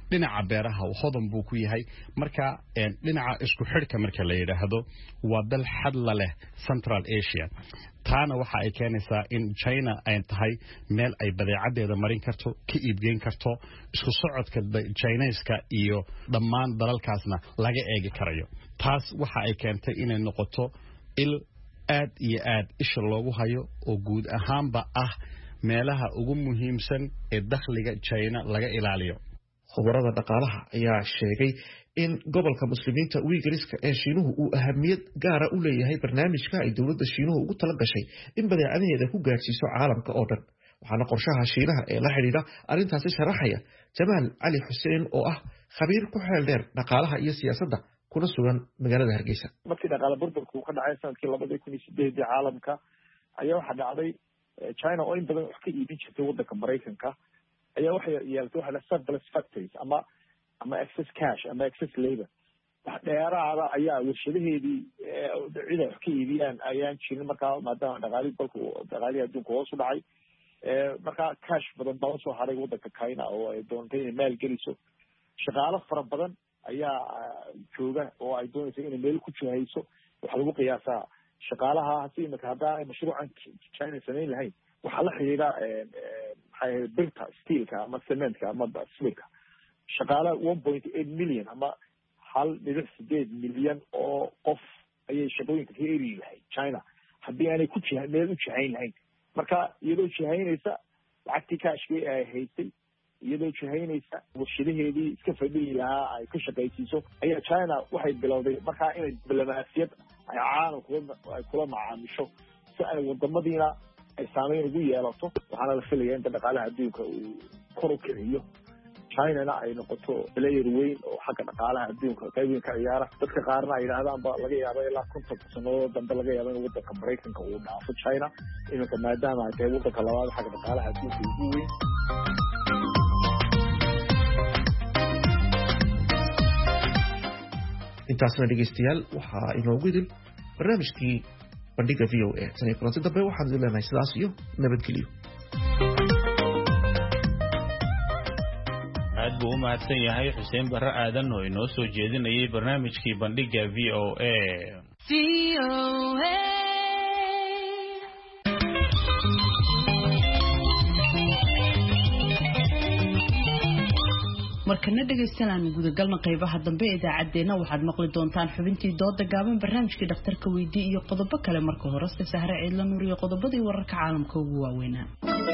dhinaca beeraha hodan buu ku yahay marka dhinaca isku xidhka marka la yiraahdo waa dal xad la leh Central Asia taana waxa ay keenaysaa in China ay tahay meel ay badeecadeeda marin karto ka iibgeyn karto isku socodka Chinese-ka iyo dhammaan dalalkaasna laga eegi karayo taas waxa ay keentay inay noqoto il aad iyo aad isha loogu hayo oo guud ahaanba ah meelaha ugu muhiimsan ee dakhliga China laga ilaaliyo khubarada dhaqaalaha ayaa sheegay in gobolka muslimiinta Uyghurska ee Shiinuhu uu ahamiyad gaar ah u leeyahay barnaamijka ay dawladda Shiinuhu ugu tala gashay in badeecadaheeda ku gaarsiiso caalamka oo dhan waxaana qorshaha Shiinaha ee la xiriira arrintaasi sharaxaya Jamaal Ali Xuseen oo ah khabiir ku xeel dheer dhaqaalaha iyo siyaasadda kuna sugan magaalada Hargeysa markii dhaqaale burburku ka dhacay sanadkii laba kun iyo siddeed caalamka ayaa waxa dhacday China oo in badan wax ka iibin jirtay waddanka Mareykanka ayaa waxa yeeltay waxa la surplus factories ama ama excess cash ama excess labor wax dheeraada ayaa warshadaheedii cid wax ka iibiyaan ayaan jirin markaa maadaama dhaqaalihii dalku dhaqaalihii adduunka hoos u dhacay markaa cash badan baa soo haray waddanka China oo ay doontay inay maal geliso shaqaale fara badan ayaa jooga oo ay doonayso inay meel ku jihayso waxa lagu qiyaasaa shaqaalaha hasi imika hadda ay mashruucan China samayn lahayn waxa la xiriira maxay birta steelka ama cementka ama silka shaqaale one point eight million ama hal dhibic sideed milyan oo qof ayay shaqooyinka ka eri lahayd China haddii aanay ku jihayn meel u jihayn lahayn marka iyadoo jihaynaysa lacagtii kaashkii ay haysay iyadoo jihaynaysa warshadaheedii iska fadhiyi lahaa ay ka shaqaysiiso ayaa China waxay bilowday markaa inay diblomaasiyad ay caalamka ay kula macaamisho si ay wadamadiina ay saameyn ugu yeelato waxaana la filayaa in dhaqaalaha adduunka uu kor u kiciyo China ay noqoto player weyn oo xagga dhaqaalaha adduunka qayb weyn ka ciyaara dadka qaarna ay yiraahdaan ba laga yaabo ilaa konton sano dambe laga yaabo in waddanka Mareykanka uu dhaafo China iminka maadaama ay tahay waddanka labaad xagga dhaqaalaha adduunka ugu weyn intaasna dhegeystayaal waxaa inoogu idin barnaamijkii bandhiga V O A tan iyo kulanti dambe waxaan idin leenahay sidaas iyo nabadgelyo aad buu u mahadsan yahay Xuseen Barre Aadan oo inoo soo jeedinayay barnaamijkii bandhiga V O A V O A markana dhageysanaan gudagalna qaybaha dambe ee idaacadeena waxaad maqli doontaan xubintii dooda gaaban barnaamijkii dhakhtarka weydii iyo qodobo kale marka hore si sahre ciidla nuur iyo qodobadii wararka caalamka ugu waaweynaa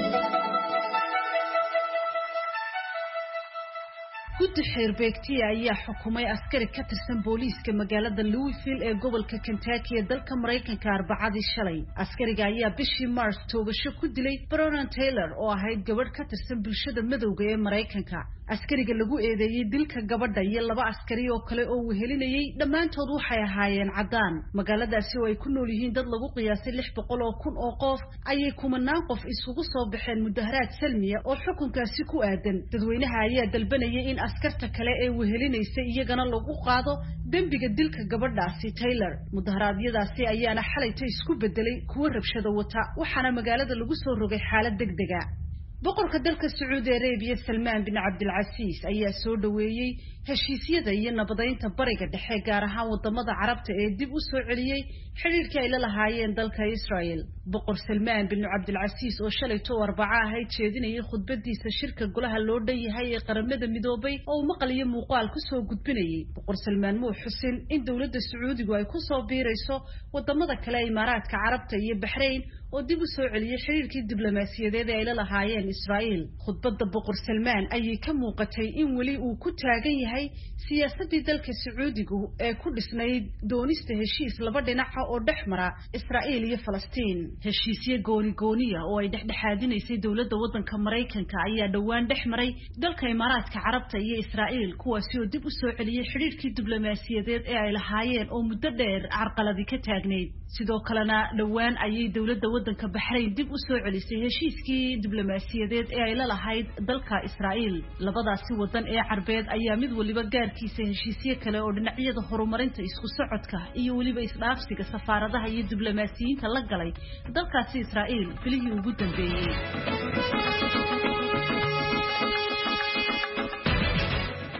guddi xeerbeegtiya ayaa xukumay askari ka tirsan booliiska magaalada Louisville ee gobolka Kentucky ee dalka Mareykanka Arbacadii shalay askariga ayaa bishii March toogasho ku dilay Breonna Taylor oo ahayd gabadh ka tirsan bulshada madowga ee Mareykanka askariga lagu eedeeyay dilka gabadha iyo laba askari oo kale oo wehelinayay dhammaantood waxay ahaayeen cadaan magaaladaasi oo ay ku nool yihiin dad lagu qiyaasay lix boqol oo kun oo qof ayay kumanaan qof isugu soo baxeen mudaharaad salmiya oo xukunkaasi ku aadan dadweynaha ayaa dalbanayay in askarta kale ee wehelinaysa iyagana lagu qaado dambiga dilka gabadhaasi Taylor mudaharaadyadaasi ayaana xalayta isku bedelay kuwa rabshado wata waxaana magaalada lagu soo rogay xaalad degdeg ah boqorka dalka Sacuudi Arabia Salman bin Abdul Aziz ayaa soo dhaweeyay heshiisyada iyo nabadeynta bariga dhexe gaar ahaan wadamada Carabta ee dib u soo celiyay xiriirkii ay la lahaayeen dalka Israel boqor Salman bin Abdul Aziz oo shalay to Arbaca ahayd jeedinayay khudbadiisa shirka golaha loo dhan yahay ee qaramada midoobay oo maqaliyo muuqaal ku soo gudbinayay boqor Salman muu xusin in dawladda Sacuudigu ay ku soo biirayso wadamada kale ee Imaaraadka Carabta iyo Bahrain oo dib u soo celiyay xiriirkii diblomaasiyadeed ee ay la lahaayeen Israel khudbada boqor Salman ayay ka muuqatay in wali uu ku taagan yahay siyaasadii dalka Sacuudigu ee ku dhisnayd doonista heshiis laba dhinac oo dhexmara Israel iyo Falastiin heshiisyo gooni gooniya oo ay dhexdhexaadinaysay dawladda waddanka Mareykanka ayaa dhawaan dhexmaray dalka Imaaraadka Carabta iyo Israel kuwaasi oo dib u soo celiyay xiriirkii diblomaasiyadeed ee ay lahaayeen oo muddo dheer carqaladi ka taagneyd sidoo kalena dhawaan ayay dawladda waddanka Bahrain dib u soo celisay heshiiskii diblomaasiyadeed ee ay la lahayd dalka Israel labadaasi wadan ee Carbeed ayaa mid waliba gaarkiisa heshiisyo kale oo dhinacyada horumarinta isku socodka iyo waliba isdhaafsiga safaaradaha iyo diblomaasiyiinta la galay dalkaasi Israel filihii ugu dambeeyay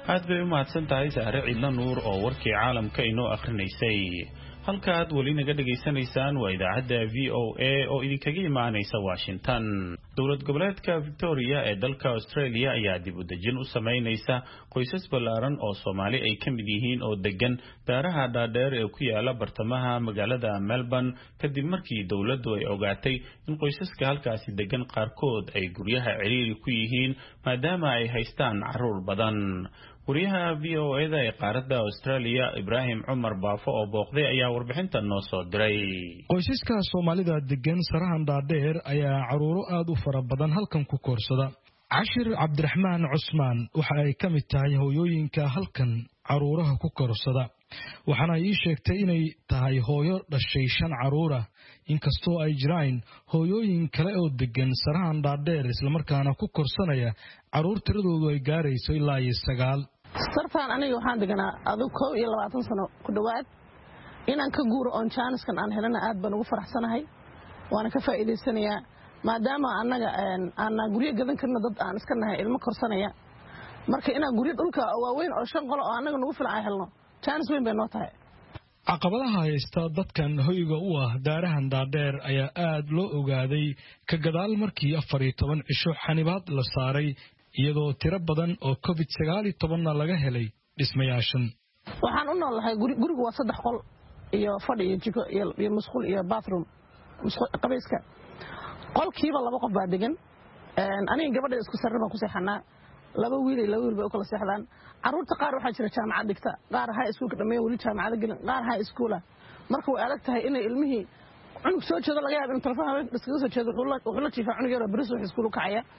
aad bay u mahadsan tahay Sahre Cidla Nuur oo warkii caalamka inoo akrinaysay. halkaad weli naga dhageysanaysaan waa idaacadda V O A oo idinkaga imaanaysa Washington. dowlad goboleedka Victoria ee dalka Australia ayaa dib u dejin u sameynaysa qoysas ballaaran oo Soomaali ay ka mid yihiin oo degan daaraha dhaadheer ee ku yaala bartamaha magaalada Melbourne kadib markii dowladdu ay ogaatay in qoysaska halkaasi degan qaarkood ay guryaha ciriiri ku yihiin maadaama ay haystaan carruur badan. wariyaha V O A da ee qaaradda Australia Ibrahim Umar Baafo oo booqday ayaa warbixintan noo soo diray. qoysaska Soomaalida degan sarahan dhaadheer ayaa caruuro aad u fara badan halkan ku koorsada. Cashir Cabdiraxmaan Cusmaan waxa ay ka mid tahay hooyooyinka halkan caruuraha ku koorsada. waxaana ay sheegtay inay tahay hooyo dhashay shan caruura inkastoo ay jiraan hooyooyin kale oo degan sarahan dhaadheer isla markaana ku korsanaya caruur tiradoodu ay gaarayso ilaa iyo sagaal. sartaan aniga waxaan deganaa aduu kow iyo labaatan sano ku dhawaad inaan ka guuro on chaaniskan aan helana aad baan ugu faraxsanahay waana ka faa'iideysanayaa maadaama annaga aan guryo gadan karno dad aan iska nahay ilmo korsanaya marka inaan guryo dhulka waaweyn oo shan qolo oo annaga nagu filan ay helno chaanis weyn bay noo tahay. caqabadaha haysta dadkan hoyga u ah daarahan dhaadheer ayaa aad loo ogaaday ka gadaal markii afar iyo toban cisho xanibaad la saaray iyadoo tiro badan oo covid sagaal iyo toban laga helay dhismayaashan. waxaan u noolahay gurigu waa saddex qol iyo fadhi iyo jiko iyo musqul iyo bathroom qabayska. qolkiiba laba qof baa degan aniga gabadha isku sarri baan ku seexanaa laba wiil iyo laba wiil bay u kala seexdaan. caruurta qaar waxaa jira jaamacad dhigta qaar high school ka dhameeyay wali jaamacad gelin qaar high school ah marka way adag tahay inay ilmihii cunug soo jeedo laga yaabo in telefoon iskaga soo jeedo wuxuu la jiifaa cunug yar oo baris wax iskuul ka kacaya.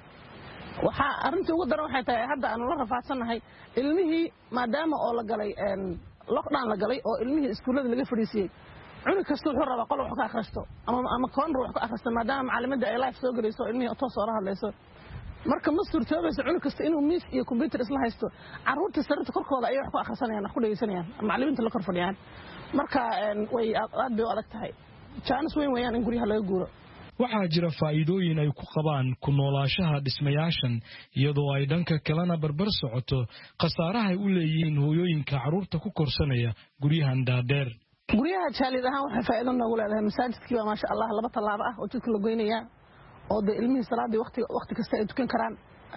waxaa arintii ugu daran waxay tahay hadda aan la rafaadsanahay ilmihii maadaama oo la galay lockdown la galay oo ilmihii iskuulada laga fadhiisiyay cunug kasta wuxuu rabaa qol wax ka akhristo ama ama koonro wax ka akhristo maadaama macallimada ay live soo galayso ilmihii toos oo la hadlayso marka ma suurtoobayso cunug kasta inuu miis iyo computer isla haysto caruurta sarrifta korkooda ay wax ku akhrisanayaan wax ku dhageysanayaan macallimiinta la kor fadhiyaan marka way aad bay u adag tahay chance weyn weeyaan in guryaha laga guuro. waxaa jira faa'iidooyin ay ku qabaan ku noolaashaha dhismayaashan iyadoo ay dhanka kalena barbar socoto khasaaraha ay u leeyihiin hooyooyinka caruurta ku korsanaya guryahan dhaadheer. guryaha jaalid ahaan waxay faa'iido noogu leedahay masaajidkii baa maasha Allah laba tallaabo ah oo jidka la goynaya oo de ilmihii salaadii waqti waqti kasta ay tukan karaan.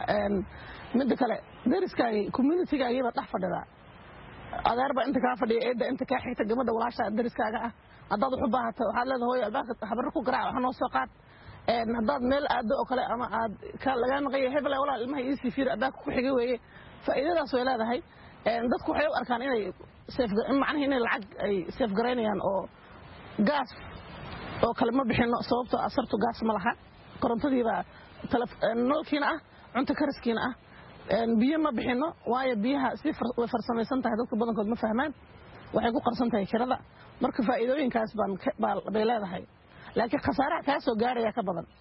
midda kale dariskaaga community-gaaga baa dhex fadhida adeer baa inta kaa fadhiya eedda inta kaa xigta gabadha walaasha dariskaaga ah haddaad wax u baahato waxaad leedahay hooyo albaabka habar ku garaac wax noo soo qaad haddaad meel aado oo kale ama aad ka laga maqayo hebel walaal ilmaha ii sii fiir albaabka ku xiga weeye faa'iidadaas way leedahay. dadku waxay u arkaan inay safe macnaheedu inay lacag ay safe gareynayaan oo gas oo kale ma bixino sababtoo asartu gas ma laha korontadiiba nolkiina ah cunto kariskiina ah biyo ma bixino waayo biyaha si way farsamaysan tahay dadka badankood ma fahmaan waxay ku qarsan tahay kirada marka faa'iidooyinkaas baan bay leedahay laakiin khasaaraha kaa soo gaaraya ka badan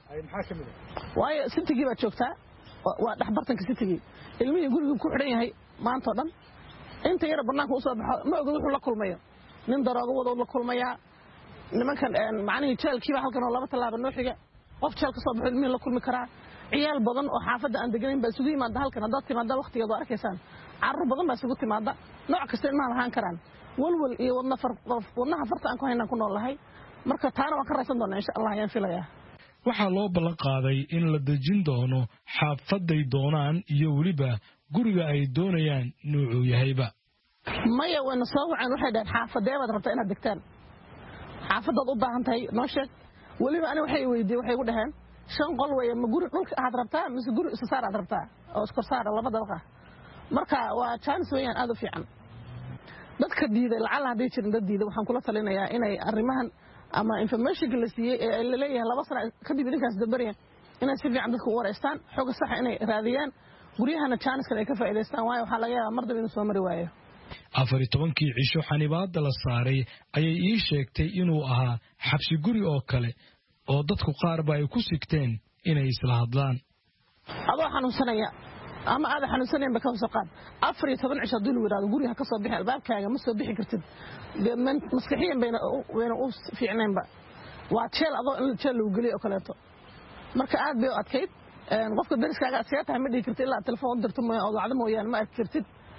waayo sitigii baad joogtaa waa dhexbartanka sitigii ilmihii gurigii ku xidhan yahay maanta oo dhan inta yara bannaanka usoo baxo ma oga wuxuu la kulmayo nin daroogo wadood la kulmayaa nimankan macnihii jeelkiiba halkan oo laba tallaaba noo xiga qof jeel ka soo baxo ilmihii la kulmi karaa ciyaal badan oo xaafadda aan deganayn baa isugu yimaada halkan haddaad timaada waqtigeed waa arkaysaan carruur badan baa isugu timaada nooc kasta ilmaha lahaan karaan walwal iyo wadna wadnaha farta aan ku haynaan ku nool lahay marka taana waan ka raysan doonaa insha allah ayaan filayaa. waxaa loo ballan qaaday in la dejin doono xaafaday doonaan iyo weliba guriga ay doonayaan nuucuu yahayba. maya wayna soo waceen waxay dhaheen xaafadee baad rabtaa inaad degtaan xaafadaad u baahan tahay noo sheeg weliba ani waxay weydiiyey waxay gu dhaheen shan qol weeye ma guri dhulka aad rabtaa mise guri isu saar aad rabtaa oo iskor saara laba dabaqa marka waa chance weeyaan aad u fiican. dadka diiday lacala hadday jirin dad diiday waxaan kula talinayaa inay arrimahan ama informationka la siiyey ee la leeyahay laba sano kadib idinkaas dambaraya inay si fiican dadka u wareystaan xooga saxa inay raadiyaan guryahana chance ay ka faa'iideystaan waayo waxaa laga yaabaa mar dambe inuu soo mari waayo. afar iyo tobankii cisho xanibaadda la saaray ayay ii sheegtay inuu ahaa xabsi guri oo kale oo dadku qaarba ay ku sigteen inay isla hadlaan. adoo xanuunsanaya ama aad xanuunsanayn ba ka soo qaad afar iyo toban cisho dul wiraado guriga ka soo bixi albaabkaaga ma soo bixi kartid maskaxiyan bayna wayna u fiicnaynba waa jeel adoo in jeel lagu geliyo oo kaleeto marka aad bay u adkayd qofka dariskaaga aad tahay ma dhihi kartid ilaa telefoon u dirto mooyaan oo wacdo mooyaan ma arki kartid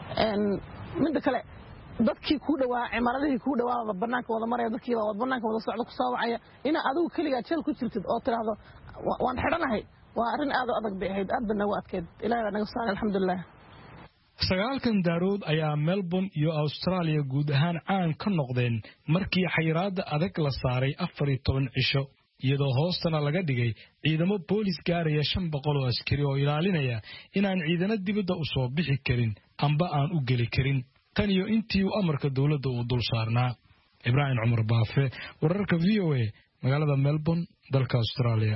midda kale dadkii ku dhawaa cimaradihii ku dhawaa banaanka wada maraya dadkii wada banaanka wada socdo ku soo wacaya ina adigu kaliya jeel ku jirtid oo tiraahdo waan xidhanahay waa arrin aad u adag bay ahayd aad bana u adkeed ilaahay baa naga saaray alxamdulilah sagaalkan daarood ayaa Melbourne iyo Australia guud ahaan caan ka noqdeen markii xayiraada adag la saaray afar iyo toban cisho iyadoo hoostana laga dhigay ciidamo boolis gaaraya shan boqol oo askari oo ilaalinaya inaan ciidana dibadda u soo bixi karin amba aan u geli karin tan iyo intii uu amarka dawladda uu dul saarnaa Ibrahim Umar Baafe wararka V O A magaalada Melbourne dalka Australia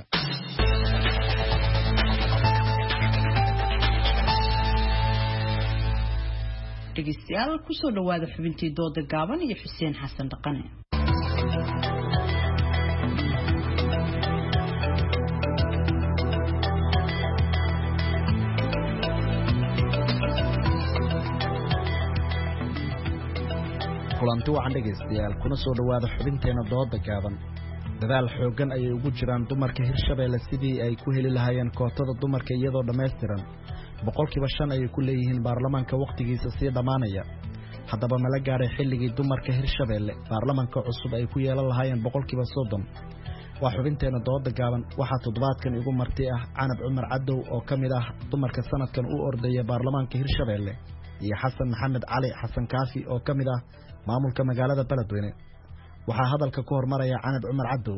dhegeystayaal ku soo dhawaada xubintii dooda gaaban iyo Xuseen Xasan Dhaqane kulanti wacan dhegeystayaal kuna soo dhawaada xubinteena dooda gaaban dadaal xoogan ayay ugu jiraan dumarka Hirshabeelle sidii ay ku heli lahaayeen kootada dumarka iyadoo dhameystiran boqolkiiba shan ay ku leeyihiin baarlamaanka waqtigiisa sii dhamaanaya haddaba ma la gaaray xilligii dumarka Hirshabeelle baarlamaanka cusub ay ku yeelan lahaayeen boqolkiiba soddon waa xubinteena dooda gaaban waxaa toddobaadkan igu marti ah Canab Cumar Cadow oo ka mid ah dumarka sanadkan u ordaya baarlamaanka Hirshabeelle iyo Xasan Maxamed Cali Xasan Kaafi oo ka mid ah maamulka magaalada Beledweyne waxaa hadalka ku hormaraya Canab Cumar Cadow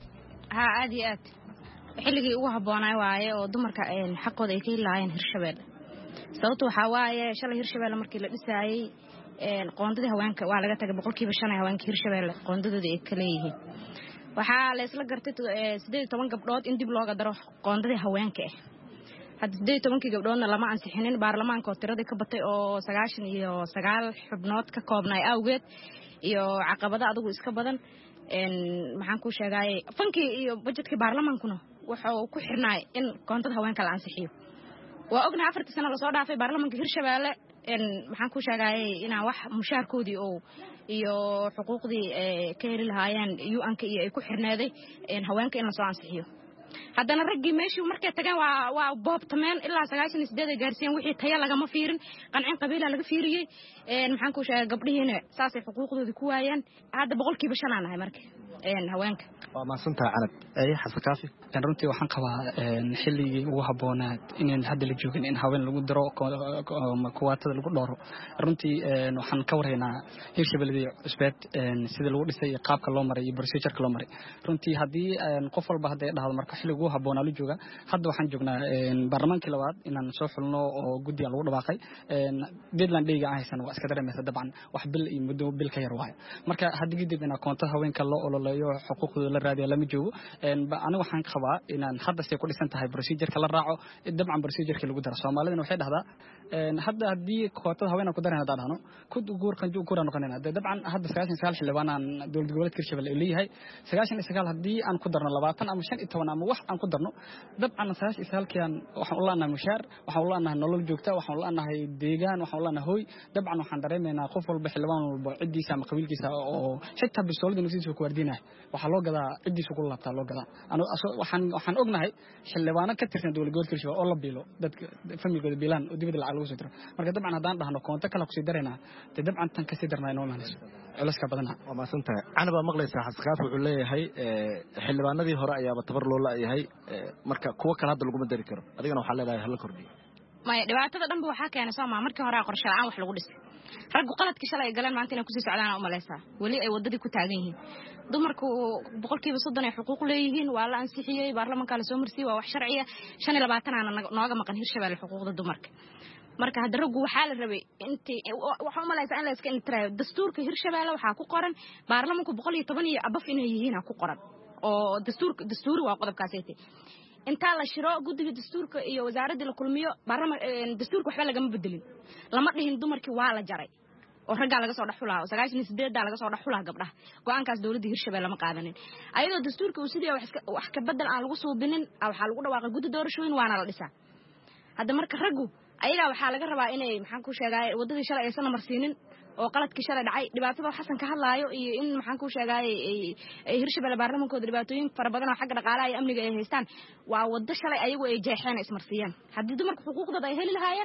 ha aad iyo aad xilligii ugu habboonay waaye oo dumarka xaqooda ay ka helayeen Hirshabeelle sababtoo waxa waaye shalay Hirshabeelle markii la dhisayay een qoondada haweenka waa laga tagay boqolkiiba shan ee haweenka Hirshabeelle qoondadooda ay ka leeyihiin waxa la isla gartay siddeed iyo toban gabdhood in dib looga daro qoondada haweenka hadda siddeed iyo toban gabdhoodna lama ansixinin baarlamaanka oo tiradii ka batay oo sagaashan iyo sagaal xubnood ka koobnay awgeed iyo caqabado adigu iska badan een maxaan ku sheegay fankii iyo budgetka baarlamaankuna waxa uu ku xirnaa in koontada haweenka la ansixiyo waa ognahay afartii sano la soo dhaafay baarlamaanka Hirshabeelle een maxaan ku sheegay inaan wax mushaarkoodii oo iyo xuquuqdii ka heli lahaayeen U N-ka iyo ay ku xirnaaday een haweenka in la soo ansixiyo haddana raggii meeshii markay tageen waa waa boobtameen ilaa sagaashan iyo siddeed gaarsiin wixii tayo lagama fiirin qancin qabiila laga fiiriyay een maxaan ku sheegay gabdhihiina saasay xuquuqdoodii ku waayeen hadda boqolkiiba shan aan ahay markii een haweenka waa maasantaa Canab ay Xasan Kaafi kan runtii waxaan qabaa een xilligii ugu habboonaa in hadda la joogin in haween lagu daro kuwaatada lagu dhooro runtii een waxaan ka wareynaa Hirshabeelle cusbeed een sida lagu dhisay iyo qaabka loo maray iyo procedure-ka loo maray runtii hadii een qof walba haday dhahdo marka xilligii ugu habboonaa la jooga hadda waxaan joognaa een baarlamaankii labaad inaan soo xulno oo guddiga lagu dhawaaqay een deadline day aan haysan waa iska dareemaysa dabcan wax bil iyo muddo bil ka yar waayo marka hadda gidib inaan koontada haweenka loo ololayo xuquuqdooda la raadiyo lama joogo een aniga waxaan qabaa inaan hadda si ku dhisan tahay procedure-ka la raaco dabcan procedure-ka lagu daro Soomaalida waxay dhahdaa een hadda hadii kootada haweenka ku daran hadaan dhahno ku guur kan ku noqonayna dabcan hadda sagaashan iyo sagaal xildhibaan aan dowlad goboleedka Hirshabeelle leeyahay sagaashan iyo sagaal hadii aan ku darno labaatan ama shan iyo toban ama wax aan ku darno dabcan sagaashan iyo sagaal kiyan waxaan u leenahay mushaar waxaan u leenahay nolol joogta waxaan u leenahay deegaan waxaan u leenahay hooy dabcan waxaan dareemaynaa qof walba xildhibaan walba cidiisa ama qabiilkiisa oo xitaa bisoolada naftiisa ku wardinay waxa loo gadaa cidiisa ku laabta loo gadaa anu waxaan waxaan ognahay xildhibaano ka tirsan dowlad gobolka Hirshabeelle oo la biilo dadka familkooda biilaan oo dibadda lacag lagu soo diro marka dabcan hadaan dhahno koonto kala ku sii dareynaa dabcan tan ka sii darnaa inoo maanayso culaska badana waa maasantahay Canab maqlaysa Xasan Kaafi wuxuu leeyahay xildhibaanadii hore ayaaba tabar loo laayahay marka kuwa kale hadda lagu madari karo adigana waxa leedahay hal kordhiyo ma dhibaatada dhanba waxa keenay Soomaa markii hore qorshe la'aan wax lagu dhisay rag qaladka shalay galeen maanta inay ku sii socdaan u maleysaa wali ay wadadii ku taagan yihiin dumarku boqolkiiba soddon ay xuquuq leeyihiin waa la ansixiyay baarlamaanka la soo marsiyay waa wax sharci ah shan iyo labaatan aan nooga maqan Hirshabeelle xuquuqda dumarka marka hadda raggu waxa la rabay intii waxa u maleysaa in la iska intiraayo dastuurka Hirshabeelle waxa ku qoran baarlamaanku boqol iyo toban iyo abaf inay yihiin ku qoran oo dastuurka dastuuri waa qodobkaas ay inta la shiro guddiga dastuurka iyo wasaaradda la kulmiyo baarlamaanka dastuurka waxba laga ma bedelin lama dhihin dumarkii waa la jaray oo ragga laga soo dhaxulaa sagaashan iyo siddeed laga soo dhaxulaa gabdhaha go'aankaas dawladda Hirshabeelle ma qaadanin ayadoo dastuurka uu sidii wax ka bedel aan lagu suubinin waxa lagu dhawaaqay guddi doorashooyin waana la dhisaa hadda marka raggu ayaga waxa laga rabaa inay maxaan ku sheegay wadadii shalay aysan marsiinin oo qaladkii shalay dhacay dhibaatada Xasan ka hadlaayo iyo in maxaan ku sheegay ay Hirshabeelle baarlamaankooda dhibaatooyin fara badan oo xagga dhaqaalaha iyo amniga ay haystaan waa wada shalay ayagu ay jeexeen ismarsiiyaan hadii dumarku xuquuqdooda ay heli lahaayeen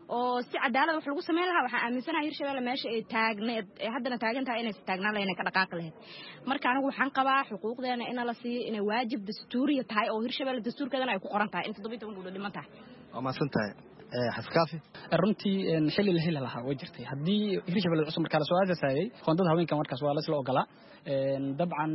oo si cadaalad wax lagu sameyn lahaa waxaan aaminsanahay Hirshabelle meesha ay taagneed ee haddana taagan tahay inay taagnaan lahayn ka dhaqaaq lahayd marka anigu waxaan qabaa xuquuqdeena in la siiyo inay waajib dastuuri tahay oo Hirshabelle dastuurkeedana ay ku qoran tahay in toddoba iyo toban gabdhood dhiman tahay waa maasantahay xaskaafi runtii xilli la heli lahaa way jirtay haddii Hirshabelle cusub markaa la soo aasaasayay qoondada haweenka markaas waa la isla ogolaa dabcan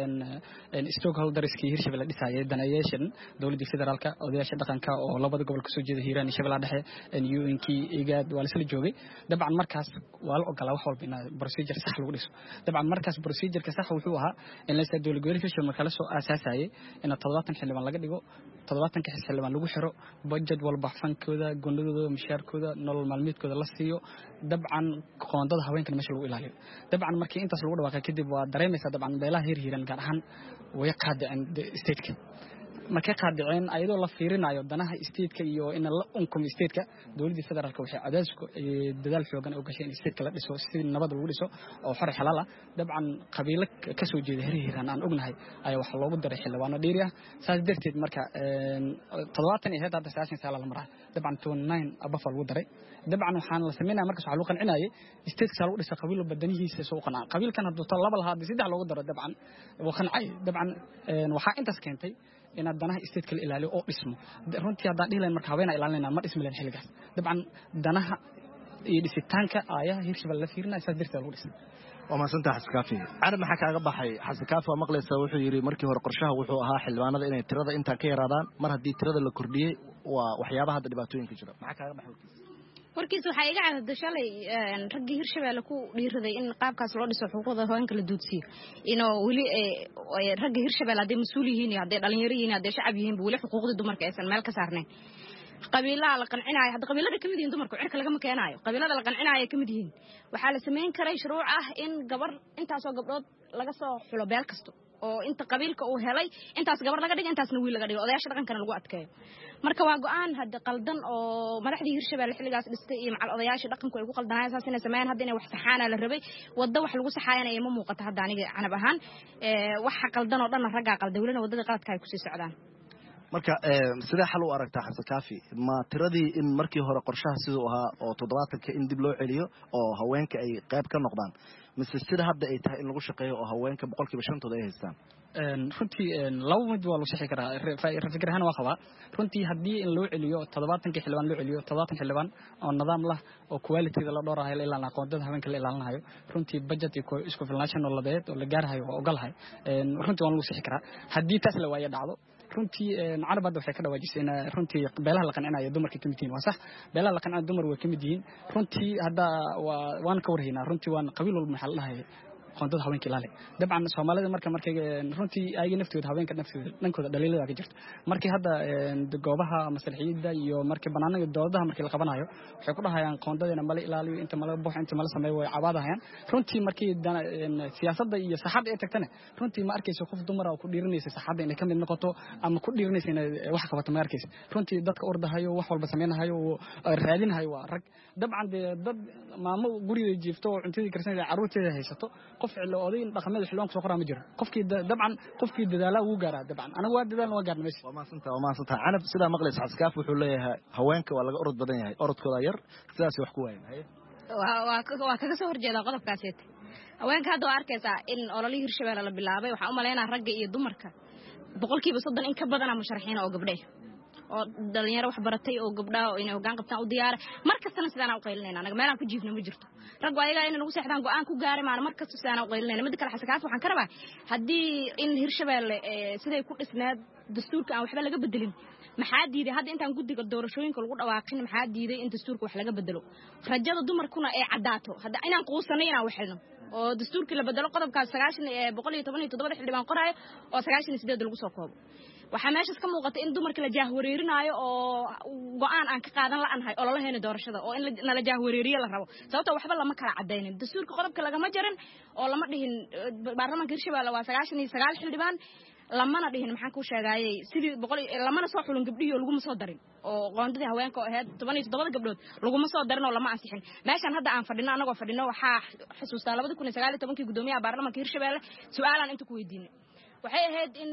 stockholderskii Hirshabelle dhisayay daneeyeen dawladda federaalka odayaasha dhaqanka oo labada gobol ka soo jeeda Hiiraan iyo Shabeellaha Dhexe U N K igad waa la isla joogay dabcan markaas waa la ogolaa wax walba in procedure sax lagu dhiso dabcan markaas procedure-ka sax wuxuu ahaa in la soo dawlad gobolka Hirshabelle markaa la soo aasaasayay in toddobaatan xildhibaan laga dhigo toddobaatan ka xildhibaan lagu xiro budget walba fankooda gondadooda mushaarkooda nolol maalmeedkooda la siiyo dabcan qoondada haweenka meesha lagu ilaaliyo dabcan markii intaas lagu dhawaaqay kadib waa dareemaysaa dabcan beelaha Hiirhiiran gaar ahaan way qaadeen state-ka markay qaadeen ayadoo la fiirinayo danaha state-ka iyo in la unkum state-ka dawladda federaalka waxay cadays dadaal xoogan oo gashay in state-ka la dhiso si nabad lagu dhiso oo xor xalaal ah dabcan qabiilo ka soo jeeda Hiirhiiran aan ognahay ayaa wax loogu daray xildhibaano dheeri ah saas darteed marka toddobaatan iyo saddex saasin sala la maraa dabcan twenty-nine abafal lagu daray dabcan waxaan la sameynaa markaas waxa lagu qancinayay state-ka lagu dhiso qabiilo badanihiisa soo qanaa qabiilkan hadduu laba lahaad saddex loogu daro dabcan waa qancay dabcan waxa intaas keentay in danaha state kale ilaaliyo oo dhismo runtii hadda dhiileen marka haweena ilaalinayna ma dhismi leen xilligaas dabcan danaha iyo dhisitaanka ayaha Hirshabelle la fiirina isaas dirta lagu dhisay waa maasantahay xaskaafi arrin maxaa kaaga baxay xaskaafi waa maqlaysaa wuxuu yiri markii hore qorshaha wuxuu ahaa xildhibaanada inay tirada inta ka yaraadaan mar haddii tirada la kordhiyay waa waxyaabaha hadda dhibaatooyinka jira maxaa kaaga baxay warkiis waxa iga cadda shalay raggii Hirshabelle ku dhiiraday in qaabkaas loo dhiso xuquuqda haweenka la duudsiyo inoo wali ragga Hirshabelle haday mas'uul yihiin haday dhalinyaro yihiin haday shacab yihiin wali xuquuqda dumarka aysan meel ka saarneen qabiilada la qancinayo hadda qabiilada kamid yihiin dumarku cirka laga makeenayo qabiilada la qancinayo kamid yihiin waxa la sameyn karay shuruuc ah in gabar intaas oo gabdhood laga soo xulo beel kasto oo inta qabiilka uu helay intaas gabar laga dhigay intaasna wiil laga dhigay odayaasha dhaqankana lagu adkeeyo marka waa go'aan hadda qaldan oo madaxdii Hirshabelle xilligaas dhistay iyo macal odayaasha dhaqanku ay ku qaldanayaan saas inay sameeyaan hadda inay wax saxaana la rabay wada wax lagu saxaayana ma muuqato hadda aniga canab ahaan ee wax qaldan oo dhan ragaa qaldan waliba wadada qaladka ay ku sii socdaan marka sida xal u aragtaa xaskaafi ma tiradii in markii hore qorshaha sidoo ahaa oo toddobaatanka in dib loo celiyo oo haweenka ay qayb ka noqdaan mise sida hadda ay tahay in lagu shaqeeyo oo haweenka boqolkiiba shantooda ay haystaan runtii laba mid waa lagu shaqeyn karaa fikir ahaan waa qabaa runtii haddii in loo celiyo toddobaatanka xildhibaan loo celiyo toddobaatan xildhibaan oo nidaam lah oo quality-da la dhoorayo ilaa la aqoontada haweenka la ilaalinayo runtii budget iyo isku filnaansho nololeed oo la gaarayo oo ogolahay runtii waa lagu shaqeyn karaa haddii taas la waayo dhacdo runtii carab hadda waxay ka dhawaajisay in runtii beelaha la qancinayo dumarka kamid yihiin waa sax beelaha la qancinayo dumar way kamid yihiin runtii hadda waa waan ka warhaynaa runtii waan qabiil walba maxaa la dhahay qoondada haweenka ilaali dabcan Soomaalida marka markay runtii ay naftooda haweenka naftooda dhankooda dhaliilada ka jirto markii hadda goobaha maslaxiyada iyo markii banaanada dowladaha markii la qabanayo waxay ku dhahayaan qoondadeena mala ilaaliyo inta mala buux inta mala sameeyo way cabaadayaan runtii markii siyaasadda iyo saxada ay tagtana runtii ma arkayso qof dumar oo ku dhiirinaysa saxada inay kamid noqoto ama ku dhiirinaysa inay wax qabato ma arkayso runtii dadka ordahayo wax walba sameeynayo raadinayo waa rag dabcan dad maamo guriga jiifto oo cuntadii karsanaysa caruurteeda haysato qof cilo oday dhaqameed xilwan soo qoraa ma jiro qofkii dabcan qofkii dadaala uu gaaraa dabcan anagu waa dadaal waa gaarnay waa maasanta waa maasanta canab sida maqlaysa xaskaaf wuxuu leeyahay haweenka waa laga orod badan yahay orodkooda yar sidaas wax ku waayay waa waa kaga soo horjeeda qodobkaas haweenka hadda waa arkaysaa in ololihii Hirshabelle la bilaabay waxa u maleynaa ragga iyo dumarka boqolkiiba soddon in ka badan ama sharaxiin oo gabdhay oo dhalinyaro wax baratay oo gabdhaha oo inay hoggaan qabtaan u diyaar markastana sidaan u qaylinayna anaga meelaan ku jiifna ma jirto rag ayaga inay nagu seexdaan go'aan ku gaari maan markasta sidaan u qaylinayna mid kale xasakaaf waxaan ka rabaa haddii in Hirshabelle siday ku dhisnaad dastuurka aan waxba laga bedelin maxaa diiday hadda intaan guddiga doorashooyinka lagu dhawaaqin maxaa diiday in dastuurka wax laga bedelo rajada dumarkuna ay cadaato hadda inaan quusanay inaan waxayno oo dastuurkii la bedelo qodobkaas sagaashan boqol iyo toban iyo toddoba xildhibaan qoraayo oo sagaashan iyo siddeed lagu soo koobo waxaa meeshaas ka muuqata in dumarka la jaahwareerinayo oo go'aan aan ka qaadan la'anahay oo lala heenay doorashada oo in la jaahwareeriyo la rabo sababtoo waxba lama kala cadaynin dastuurka qodobka lagama jarin oo lama dhihin baarlamaanka Hirshabelle waa sagaashan iyo sagaal xildhibaan lamana dhihin maxaan ku sheegayay sidii boqol lamana soo xulin gabdhiyo lagu ma soo darin oo qoondadii haweenka oo ahayd toban iyo toddoba gabdhood lagu ma soo darin oo lama ansixin meeshan hadda aan fadhino anagoo fadhino waxa xusuustaa laba kun iyo sagaal iyo toban kii gudoomiyaha baarlamaanka Hirshabelle su'aalan inta ku weydiinay waxay ahayd in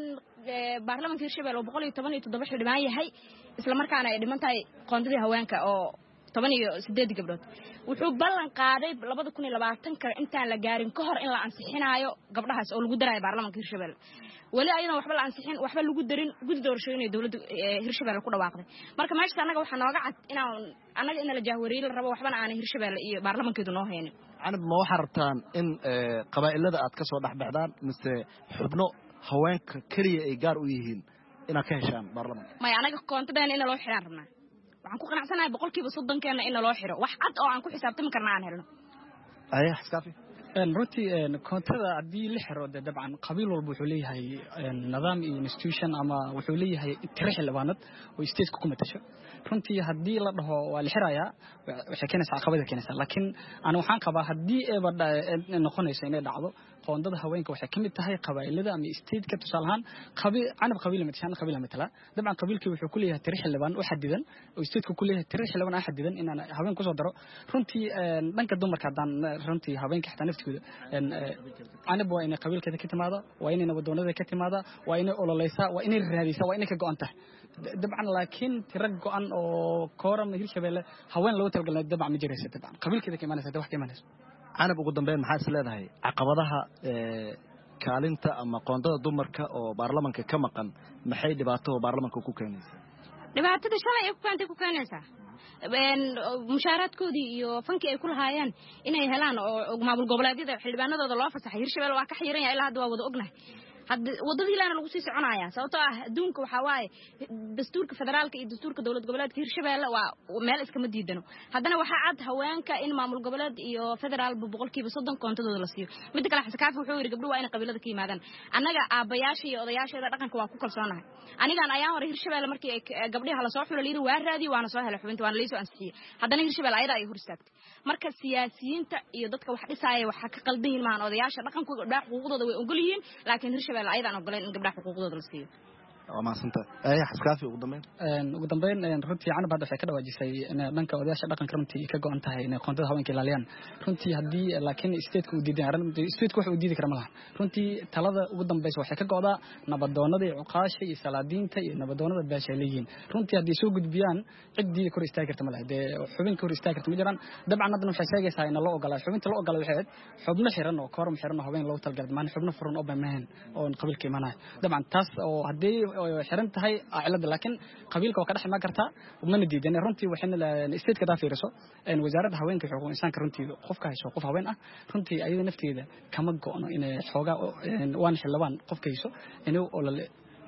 baarlamaanka Hirshabelle oo boqol iyo toban iyo toddoba xildhibaan yahay isla markaana ay dhiman tahay qoondadii haweenka oo toban iyo sideed gabdhood wuxuu ballan qaaday labada kun iyo labaatanka intaan la gaarin ka hor in la ansixinayo gabdhahaas oo lagu darayo baarlamaanka Hirshabelle wali ayna waxba la ansixin waxba lagu darin gudi doorashooyin dawladda Hirshabelle ku dhawaaqday marka meesha anaga waxa nooga cad inaan anaga in la jahwareeyay rabo waxbana aan Hirshabelle iyo baarlamaankeedu noo haynin canab ma waxa rabtaan in qabaa'ilada aad ka soo dhaxbaxdaan mise xubno haweenka kaliya ay gaar u yihiin inaad ka heshaan baarlamaanka ma anaga koontadan in loo xiraan rabnaa waxaan ku qanacsanahay boqolkiiba soddon keena in loo xiro wax cad oo aan ku xisaabtami karna aan helno ay xaskaafi een runtii een koontada hadii la xiro dabcan qabiil walba wuxuu leeyahay nidaam iyo institution ama wuxuu leeyahay tiriix labaanad oo state ku kumatasho runtii hadii la dhaho waa la xirayaa waxay keenaysaa caqabada keenaysaa laakiin aan waxaan qabaa hadii ay bada noqonayso inay dhacdo qoondada haweenka waxay kamid tahay qabaa'ilada ama state ka tusaalhan qabiil canab qabiil ma tishan qabiil ma tala dabcan qabiilkii wuxuu ku leeyahay tiriix labaan oo xadidan oo state ku leeyahay tiriix labaan oo xadidan in haween ku soo daro runtii dhanka dumarka hadaan runtii haweenka xataa naftooda een canab waa in qabiilkeeda ka timaado waa in nabadoonada ka timaado waa in ololeysa waa in raadisa waa in ka go'an tahay dabcan laakiin tirag go'an oo kooram Hirshabelle haween loo talgalay dabcan ma jiraysa dabcan qabiilkeeda ka imanaysa wax ka imanaysa canab ugu dambeyn maxaa is leedahay caqabadaha ee kaalinta ama qoondada dumarka oo baarlamaanka ka maqan maxay dhibaato baarlamaanka ku keenaysaa dhibaatada shalay ay ku keentay ku keenaysaa een mushaaraadkoodii iyo fankii ay ku lahaayeen inay helaan oo maamul goboleedyada xildhibaanadooda loo fasaxay Hirshabelle waa ka xiran yahay ilaa hadda waa wada ognahay hadda wadadii laana lagu sii soconayaa sababtoo ah adduunka waxa waaye dastuurka federaalka iyo dastuurka dawlad goboleedka Hirshabelle waa meel iska ma diidano haddana waxa cad haweenka in maamul goboleed iyo federaal boqolkiiba soddon koontadooda la siiyo mid kale xasaakaaf wuxuu yiri gabdhuhu waa in qabiilada ka yimaadaan annaga aabayaasha iyo odayaasheeda dhaqanka waa ku kalsoonahay anigaan ayaan hore Hirshabelle markii gabdhaha la soo xulay liiri waa raadi waana soo helay xubinta waana leeso ansixiyay haddana Hirshabelle ayada ay hor istaagtay marka siyaasiyiinta iyo dadka wax dhisaya waxa ka qaldan yihiin maan odayaasha dhaqanka gabdhaha xuquuqdooda way ogol yihiin laakiin Hirshabelle ayadaan ogoleen in gabdhaha xuquuqdooda la siiyo waa maasanta ay xaskaafi ugu dambeyn een ugu dambeyn een runtii canab hadda waxay ka dhawaajisay in dhanka odayaasha dhaqanka runtii ka go'an tahay in qoondada haweenka ilaaliyaan runtii hadii laakiin state-ku uu diiday runtii state-ku wax uu diidi kara malaha runtii talada ugu dambaysa waxay ka go'daa nabadoonada iyo cuqaasha iyo salaadiinta iyo nabadoonada beesha leeyihiin runtii hadii soo gudbiyaan cidii kor istaagi karta malaha de xubin kor istaagi karta ma jiraan dabcan hadda waxay sheegaysaa in loo ogolaa xubinta loo ogolaa waxay xubno xiran oo kooram xiran oo haween loo talgalay maan xubno furan oo baahan oo qabiilka imanay dabcan taas oo hadii xiran tahay cilada laakiin qabiilka oo ka dhaxma karta mana diidan runtii waxayna state ka daafirayso in wasaaradda haweenka xuquuq insaanka runtii qofka hayso qof haween ah runtii ayada nafteeda kama go'no in xoogaa waan xilbaan qofka hayso inuu olole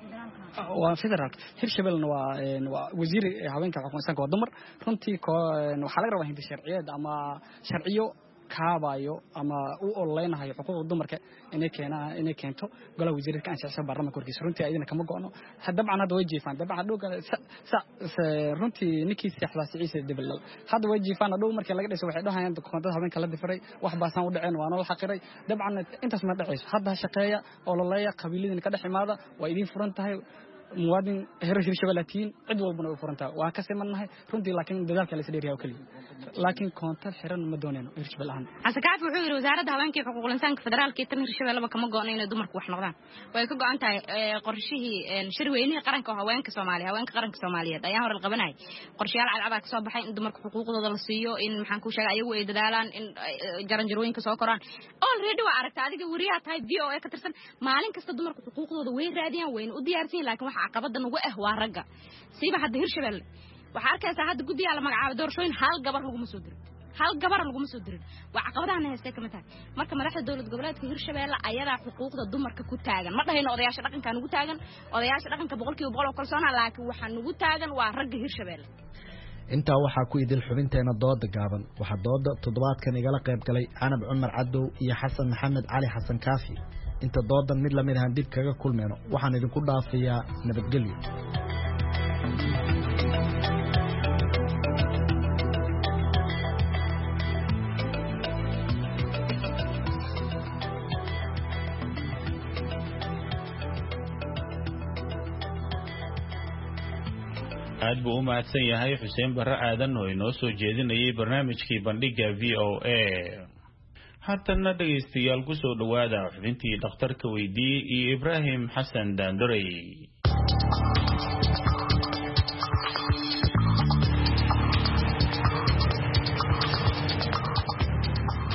waa federal Hirshabelle waa waa wasiir haweenka xuquuq insaanka waa dumar runtii waxa laga rabaa hindi sharciyeed ama sharciyo kaabayo ama u oleynayo xuquuqda dumarka inay keenaan inay keento golaha wasiirka anshaxa baarlamaanka warkiisa runtii ayadana kama go'no dabcan hadda way jiifaan dabcan dhowga runtii ninkii saxda Ciise Dibal hadda way jiifaan dhow markii laga dhisay waxay dhahayaan qoondada haweenka la difaray wax baasan u dhaceen waana la xaqiray dabcan intaas ma dhacayso hadda shaqeeya oo la leeyahay qabiilada ka dhaximaada waa idin furan tahay muwaadin heer Hirshabelle tiin cid walbana way furantaa waa ka simanahay runtii laakiin dadaalka la isdheeriyaa kaliya laakiin koontar xiran ma doonayno Hirshabelle ahaan asakaaf wuxuu yiri wasaaradda haweenka iyo xuquuqul insaanka federaalka ee tan Hirshabelle ba kama go'no inay dumarku wax noqdaan way ka go'an tahay qorshihii shirweynaha qaranka haweenka Soomaaliya haweenka qaranka Soomaaliyeed ayaa hore la qabanay qorshayaal cadcad ka soo baxay in dumarku xuquuqdooda la siiyo in maxaan ku sheegay ayagu ay dadaalaan in jaran jarooyinka soo koraan already waa aragtay adiga wariyaha tahay V O A ka tirsan maalin kasta dumarku xuquuqdooda way raadiyaan wayna u diyaarsan laakiin waxa caqabada ugu ah waa ragga siiba hadda Hirshabelle waxa arkaysaa hadda guddiga la magacaabo doorashooyin hal gabar lagu ma soo dirin hal gabar lagu ma soo dirin waa caqabadaha heystay kamid tahay marka madaxda dawlad goboleedka Hirshabelle ayada xuquuqda dumarka ku taagan ma dhahayno odayaasha dhaqanka ugu taagan odayaasha dhaqanka boqolkiiba boqol oo kalsoona laakiin waxa ugu taagan waa ragga Hirshabelle intaa waxaa ku idil xubinteena dooda gaaban waxa dooda toddobaadkan igala qayb galay Canab Cumar Cadow iyo Xasan Maxamed Cali Xasan Kaafi inta doodan mid lamid ah dib kaga kulmeeno waxaan idinku dhaafayaa nabadgelyo aad buu u mahadsan yahay Xuseen Barre Aadan oo inoo soo jeedinayay barnaamijkii bandhiga V O A haddana dhegaystayaal ku soo dhawaada xubintii dhakhtarka weydiiyey iyo Ibraahim Xasan Daanduray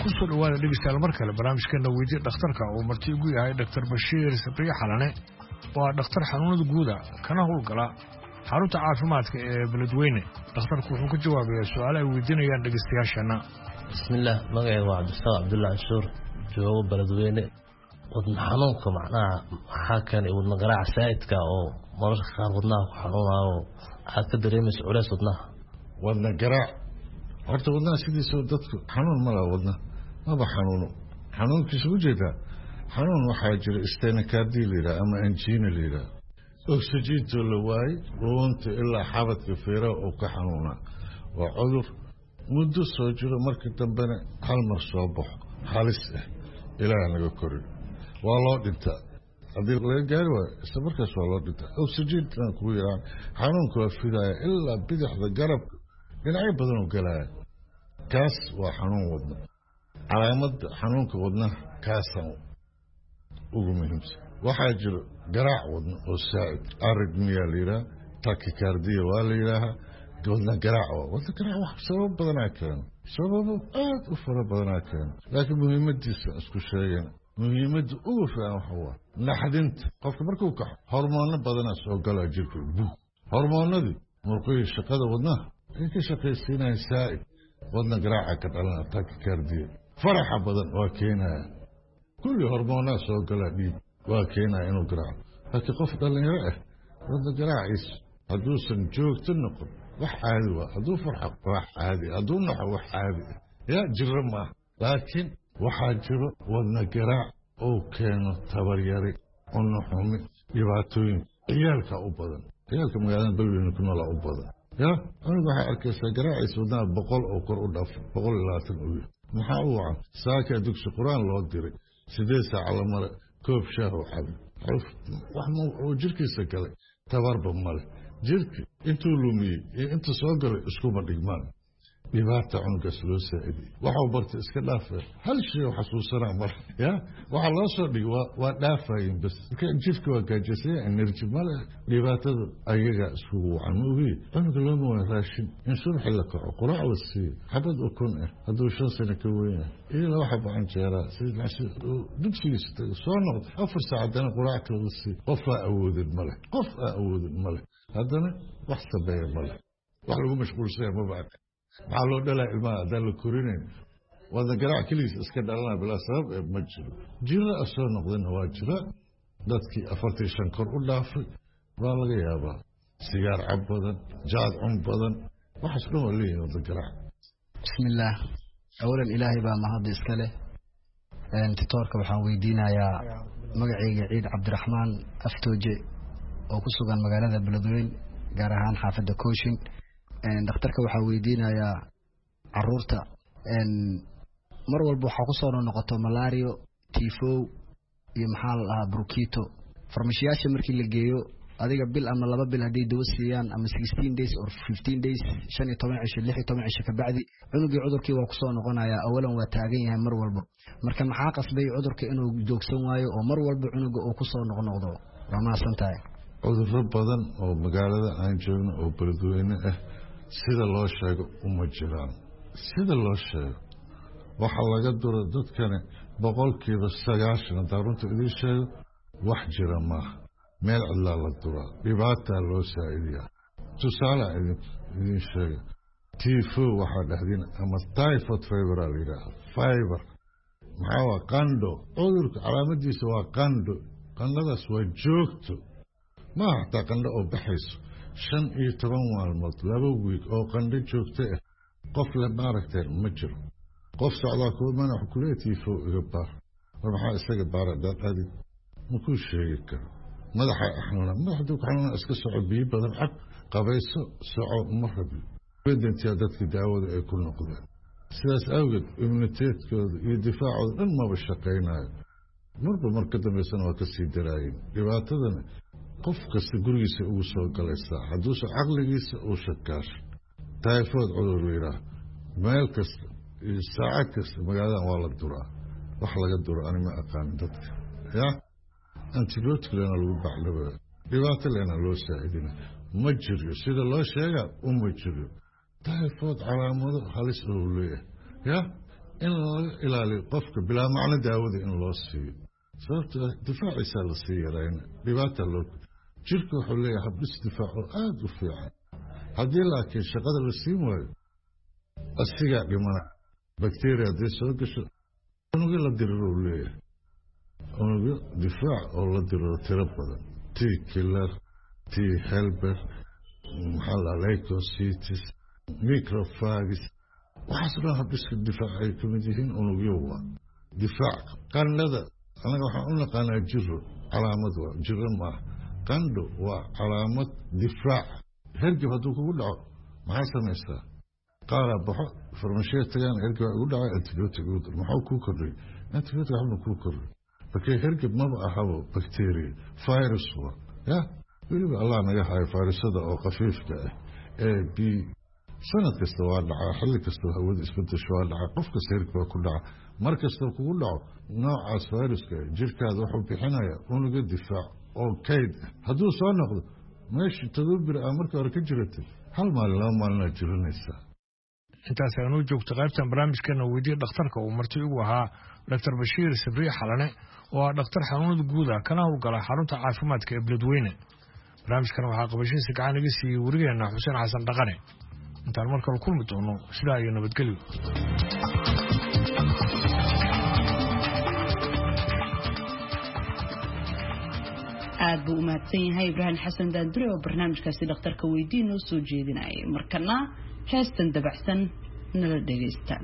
kusoo dhawaada dhegeystayaal mar kale barnaamijkeena weydiye dhakhtarka uu marti ugu yahay doctor bashiir sabriye xalane waa dhakhtar xanuunada guuda kana howlgala xarunta caafimaadka ee beledweyne dhakhtarku wuxuu ka jawaabayaa su-aalo ay weydiinayaan dhegeystayaashana bismillaah magacayga waa cabdisaaq cabdulla canshuur joogo beledweyne wadna xanuunka macnaha maxaa keenay wadna garaaca saa'idka oo mararka qaar wadnaha ku xanuunayo waxaad ka dareemaysa culays wadnaha wadna garaac horta wadnaha sidiisa dadku xanuun ma laha wadna maba xanuuno xanuunkiisa ujeedaa xanuun waxaa jira stenocardia la yidhaha ama angina la yidhaha oxygeentoo la waayey dhuunta ilaa xabadka feeraha oo ka xanuunaa waa cudur muddo soo jiro markii dambena hal mar soo baxo halis ah ilaaha naga korin waa loo dhintaa haddii laga gaari waayo isla markaas waa loo dhintaa oxygeentana kugu yaraan xanuunka waa fidaaya ilaa bidixda garabka dhinacyo badan oo galaya kaas waa xanuun wadna calaamadda xanuunka wadnaha kaasaan ugu muhiimsan waxaa jiro garaac wadna oo saa'id arrhythmia la yidhaha tachycardia waa la yidhaahaa wadna garaac waa wadna garaac wax sabab badanaa keeno sababo aad u fara badanaa keeno laakiin muhiimadiisa isku sheegeen muhiimadda ugu fiican waxa waa naxdinta qofka markuu kaxo hormoono badanaa soo galaa jirka bug hormoonadii murqihii shaqada wadnaha ay ka shaqaysiinaya saa'id wadna garaaca ka dhalana tachycardia faraxa badan waa keenaya kulli hormoonaa soo galaa dhiig waa keenaya inuu garaaco laakiin qof dhallinyaro ah wadna garaaciisa hadduusan joogto noqon wax caadi waa hadduu farxo wax caadi hadduu naxo wax caadi ah yaa jiro maaha laakiin waxaa jiro wadna garaac oo keeno tabaryari cunno xumi dhibaatooyin ciyaalka u badan ciyaalka magaalada beledweyne ku noolaa u badan ya anigu waxaa arkaysaa garaaciisa wadnaha boqol oo kor u dhaafo boqol iyo labaatan oya maxaa u wacan saakaa dugsi qur-aan loo diray sideed saaca la mare koob shaah oo cabi wax oo jirkiisa galay tabarba male jirki intuu lumiyey iyo inta soo galay iskuma dhigmaan dhibaata cunugaas loo saacidiyey waxau bartay iska dhaafay hal shay oo xasuusanaa mar ya waxaa loo soo dhigay waa waa dhaafayin bas marka jirka waa gaajasaya energy male dhibaatada ayagaa iskugu wacan ma ogiye cunuga looma waa raashin in subaxi la kaco quraac la siiyo xabad ukun ah hadduu shan sano ka weyn ah iyo laba xabo canjeeraa si dugsigiisa tago soo noqdo afar saac haddana quraac kale la siiyo qof aa awoodin male qof aa awoodin male haddana wax sabeeya male wax lagu mashquulsaya maba arka maxaa loo dhalaa ilmaha haddaan la korinayn wadna garaac keligiis iska dhalana bilaa sabab ee ma jiro jira a soo noqdayna waa jira dadkii afartii shan kor u dhaafay waa laga yaabaa sigaar cab badan jaad cun badan waxaas dhan waa leeyihin wadna garaac bismillaah awalan ilaahay baa mahadda iska leh titoorka waxaan weydiinayaa magacayga ciid cabdiraxmaan aftooje oo ku sugan magaalada beledweyne gaar ahaan xaafadda kooshin dhakhtarka waxaa weydiinayaa caruurta mar walba waxaa ku soo noqoto malario tifow iyo maxaa la dhahaa brukito farmashiyaasha markii la geeyo adiga bil ama laba bil hadday dawo siiyaan ama sixteen days or fifteen days shan iyo toban cisho lix iyo toban cisho ka bacdi cunugii cudurkii waa kusoo noqonayaa awalan waa taagan yahay mar walba marka maxaa qasbay cudurka inuu joogsan waayo oo mar walba cunuga uu kusoo noqnoqdo waa mahadsan tahay cudurro badan oo magaalada aan joogno oo beledweyne ah sida loo sheego uma jiraan sida loo sheego waxaa laga duro dadkani boqolkiiba sagaashan haddaan runta idiin sheego wax jira maaha meel cidlaa la duraa dhibaataa loo saa'idiyaa tusaalea idiin sheega tifo waxaa dhexdiin ama typhod fibera la yidhaaha fiber maxaa waa qandho cudurka calaamadiisa waa qandho qandhadaas waa joogto maaha xataa qandho oo baxayso shan iyo toban maalmood laba wiig oo qandho joogto ah qof le maaragteen ma jiro qof socdaa kuman wax kulee tifo iga baar war maxaa isaga baara daadadi makuu sheegi karo madaxa xanuuna madaxdu ku xanuuna iska soco biyo badan cab qabayso soco ma rabi bedantiya dadka daawada ay ku noqdeen sidaas awgeed immuniteedkooda iyo difaacooda dhan maba shaqaynayo marba mar ka dambaysana waa ka sii daraayeen dhibaatadana qof kasta gurigiisa ugu soo galaysaa hadduusa caqligiisa uu shakaasho typhoid cudur la yidhaah meel kasta iyo saacad kasta magaaladan waa la duraa wax laga duro ani ma aqaanin dadka ya antibiotic lena lagu baclabaa dhibaato lena loo saacidina ma jiro sida loo sheegaa uma jiro typhoid calaamado halis oo leeyahay ya in laga ilaaliyo qofka bilaa macno daawada in loo siiyo sababtoo difaaciisaa la sii yarayna dhibaata loo jirka wuxuu leeyahay habdhis difaac oo aada u fiican haddii laakiin shaqada la siin waayo asigaa dhimana bakteriya haddii soo gasho unugyo la diriro uu leeyahay unugyo difaac oo la diriro tiro badan t killer t helber maxaa la leukocytes microphages waxaas dhan habdhiska difaac ay ka mid yihiin unugyo waa difaac qandhada anaga waxaan u naqaanaa jiro calaamad waa jiro maaha qandho waa calaamad difaac hergeb hadduu kugu dhaco maxaa samaysaa qaaraa baxo farmashiya tagaan hergeb ugu dhacay antibiotic ugu dar maxuu kuu kordhay antibiotic waxba kuu kordhay markee hergeb maba ahabo bacteria virus waa ya weliba allah naga hayo fayrasada oo khafiifka ah a b sanad kasta waa dhacaa xilli kastoo hawada isbedesho waa dhacaa qof kasta hergeb baa ku dhaca mar kastoo kugu dhaco noocaas viruska jirkaada wuxuu bixinaya unuga difaac oo kayd ah hadduu soo noqdo meeshii todoba bir aa markii hore ka jiratay hal maalin laba maalinaad jiranaysaa intaas aanuu joogto qaybtan barnaamijkeena weydiye dhakhtarka uu marti ugu ahaa doctor bashiir sabriye xalane oo ah dhakhtar xanuunada guuda kana howlgala xarunta caafimaadka ee beledweyne barnaamijkan waxaa qabashihiisa gacan iga siiyey werigeena xuseen xasan dhaqane intaan mar kale kulmi doono sidaa iyo nabadgelyo aad buu u mahadsan yahay ibraahim xasan daandure oo barnaamijkaasi dhakhtarka weydiin noo soo jeedinayay markana heestan dabacsan nala dhegaystaan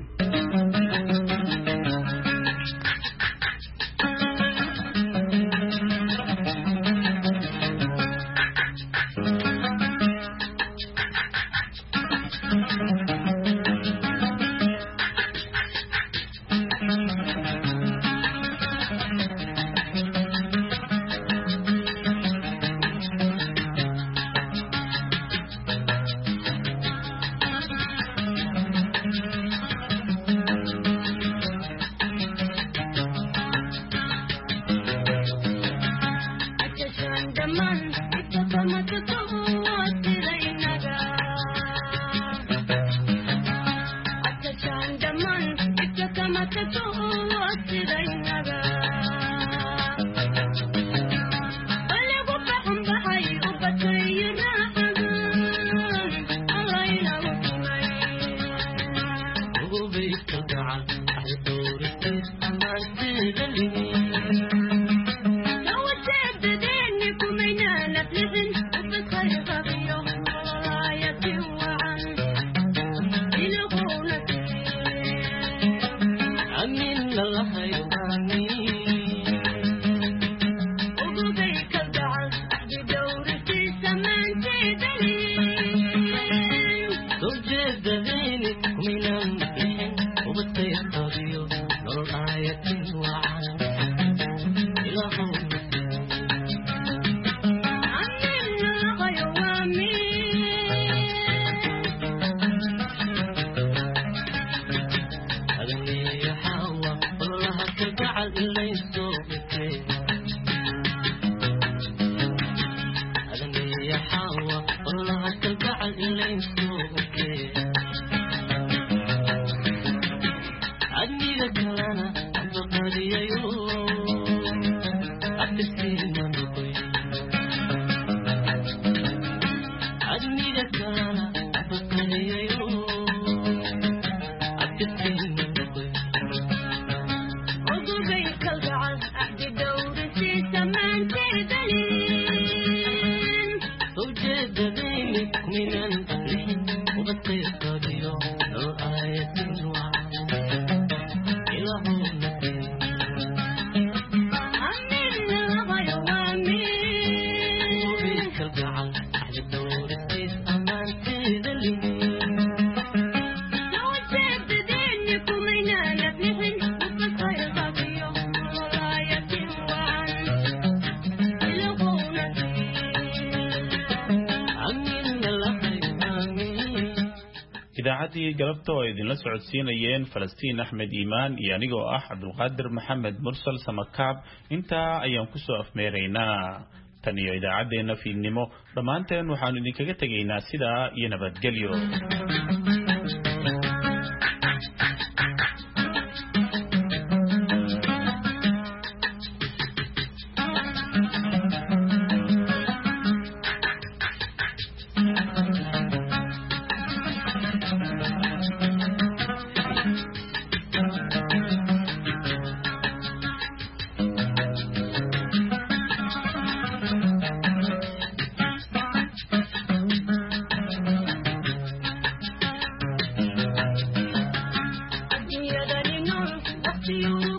idaacadii galabta oo idinla socodsiinayeen Falastiin Axmed Iimaan iyo anigoo ah Cabdulqaadir Maxamed Mursal Samakaab intaa ayaan ku soo afmeeraynaa tan iyo idaacadeena fiidnimo dhamaanteen waxaan idinkaga tageynaa sidaa iyo nabadgelyo Thank you.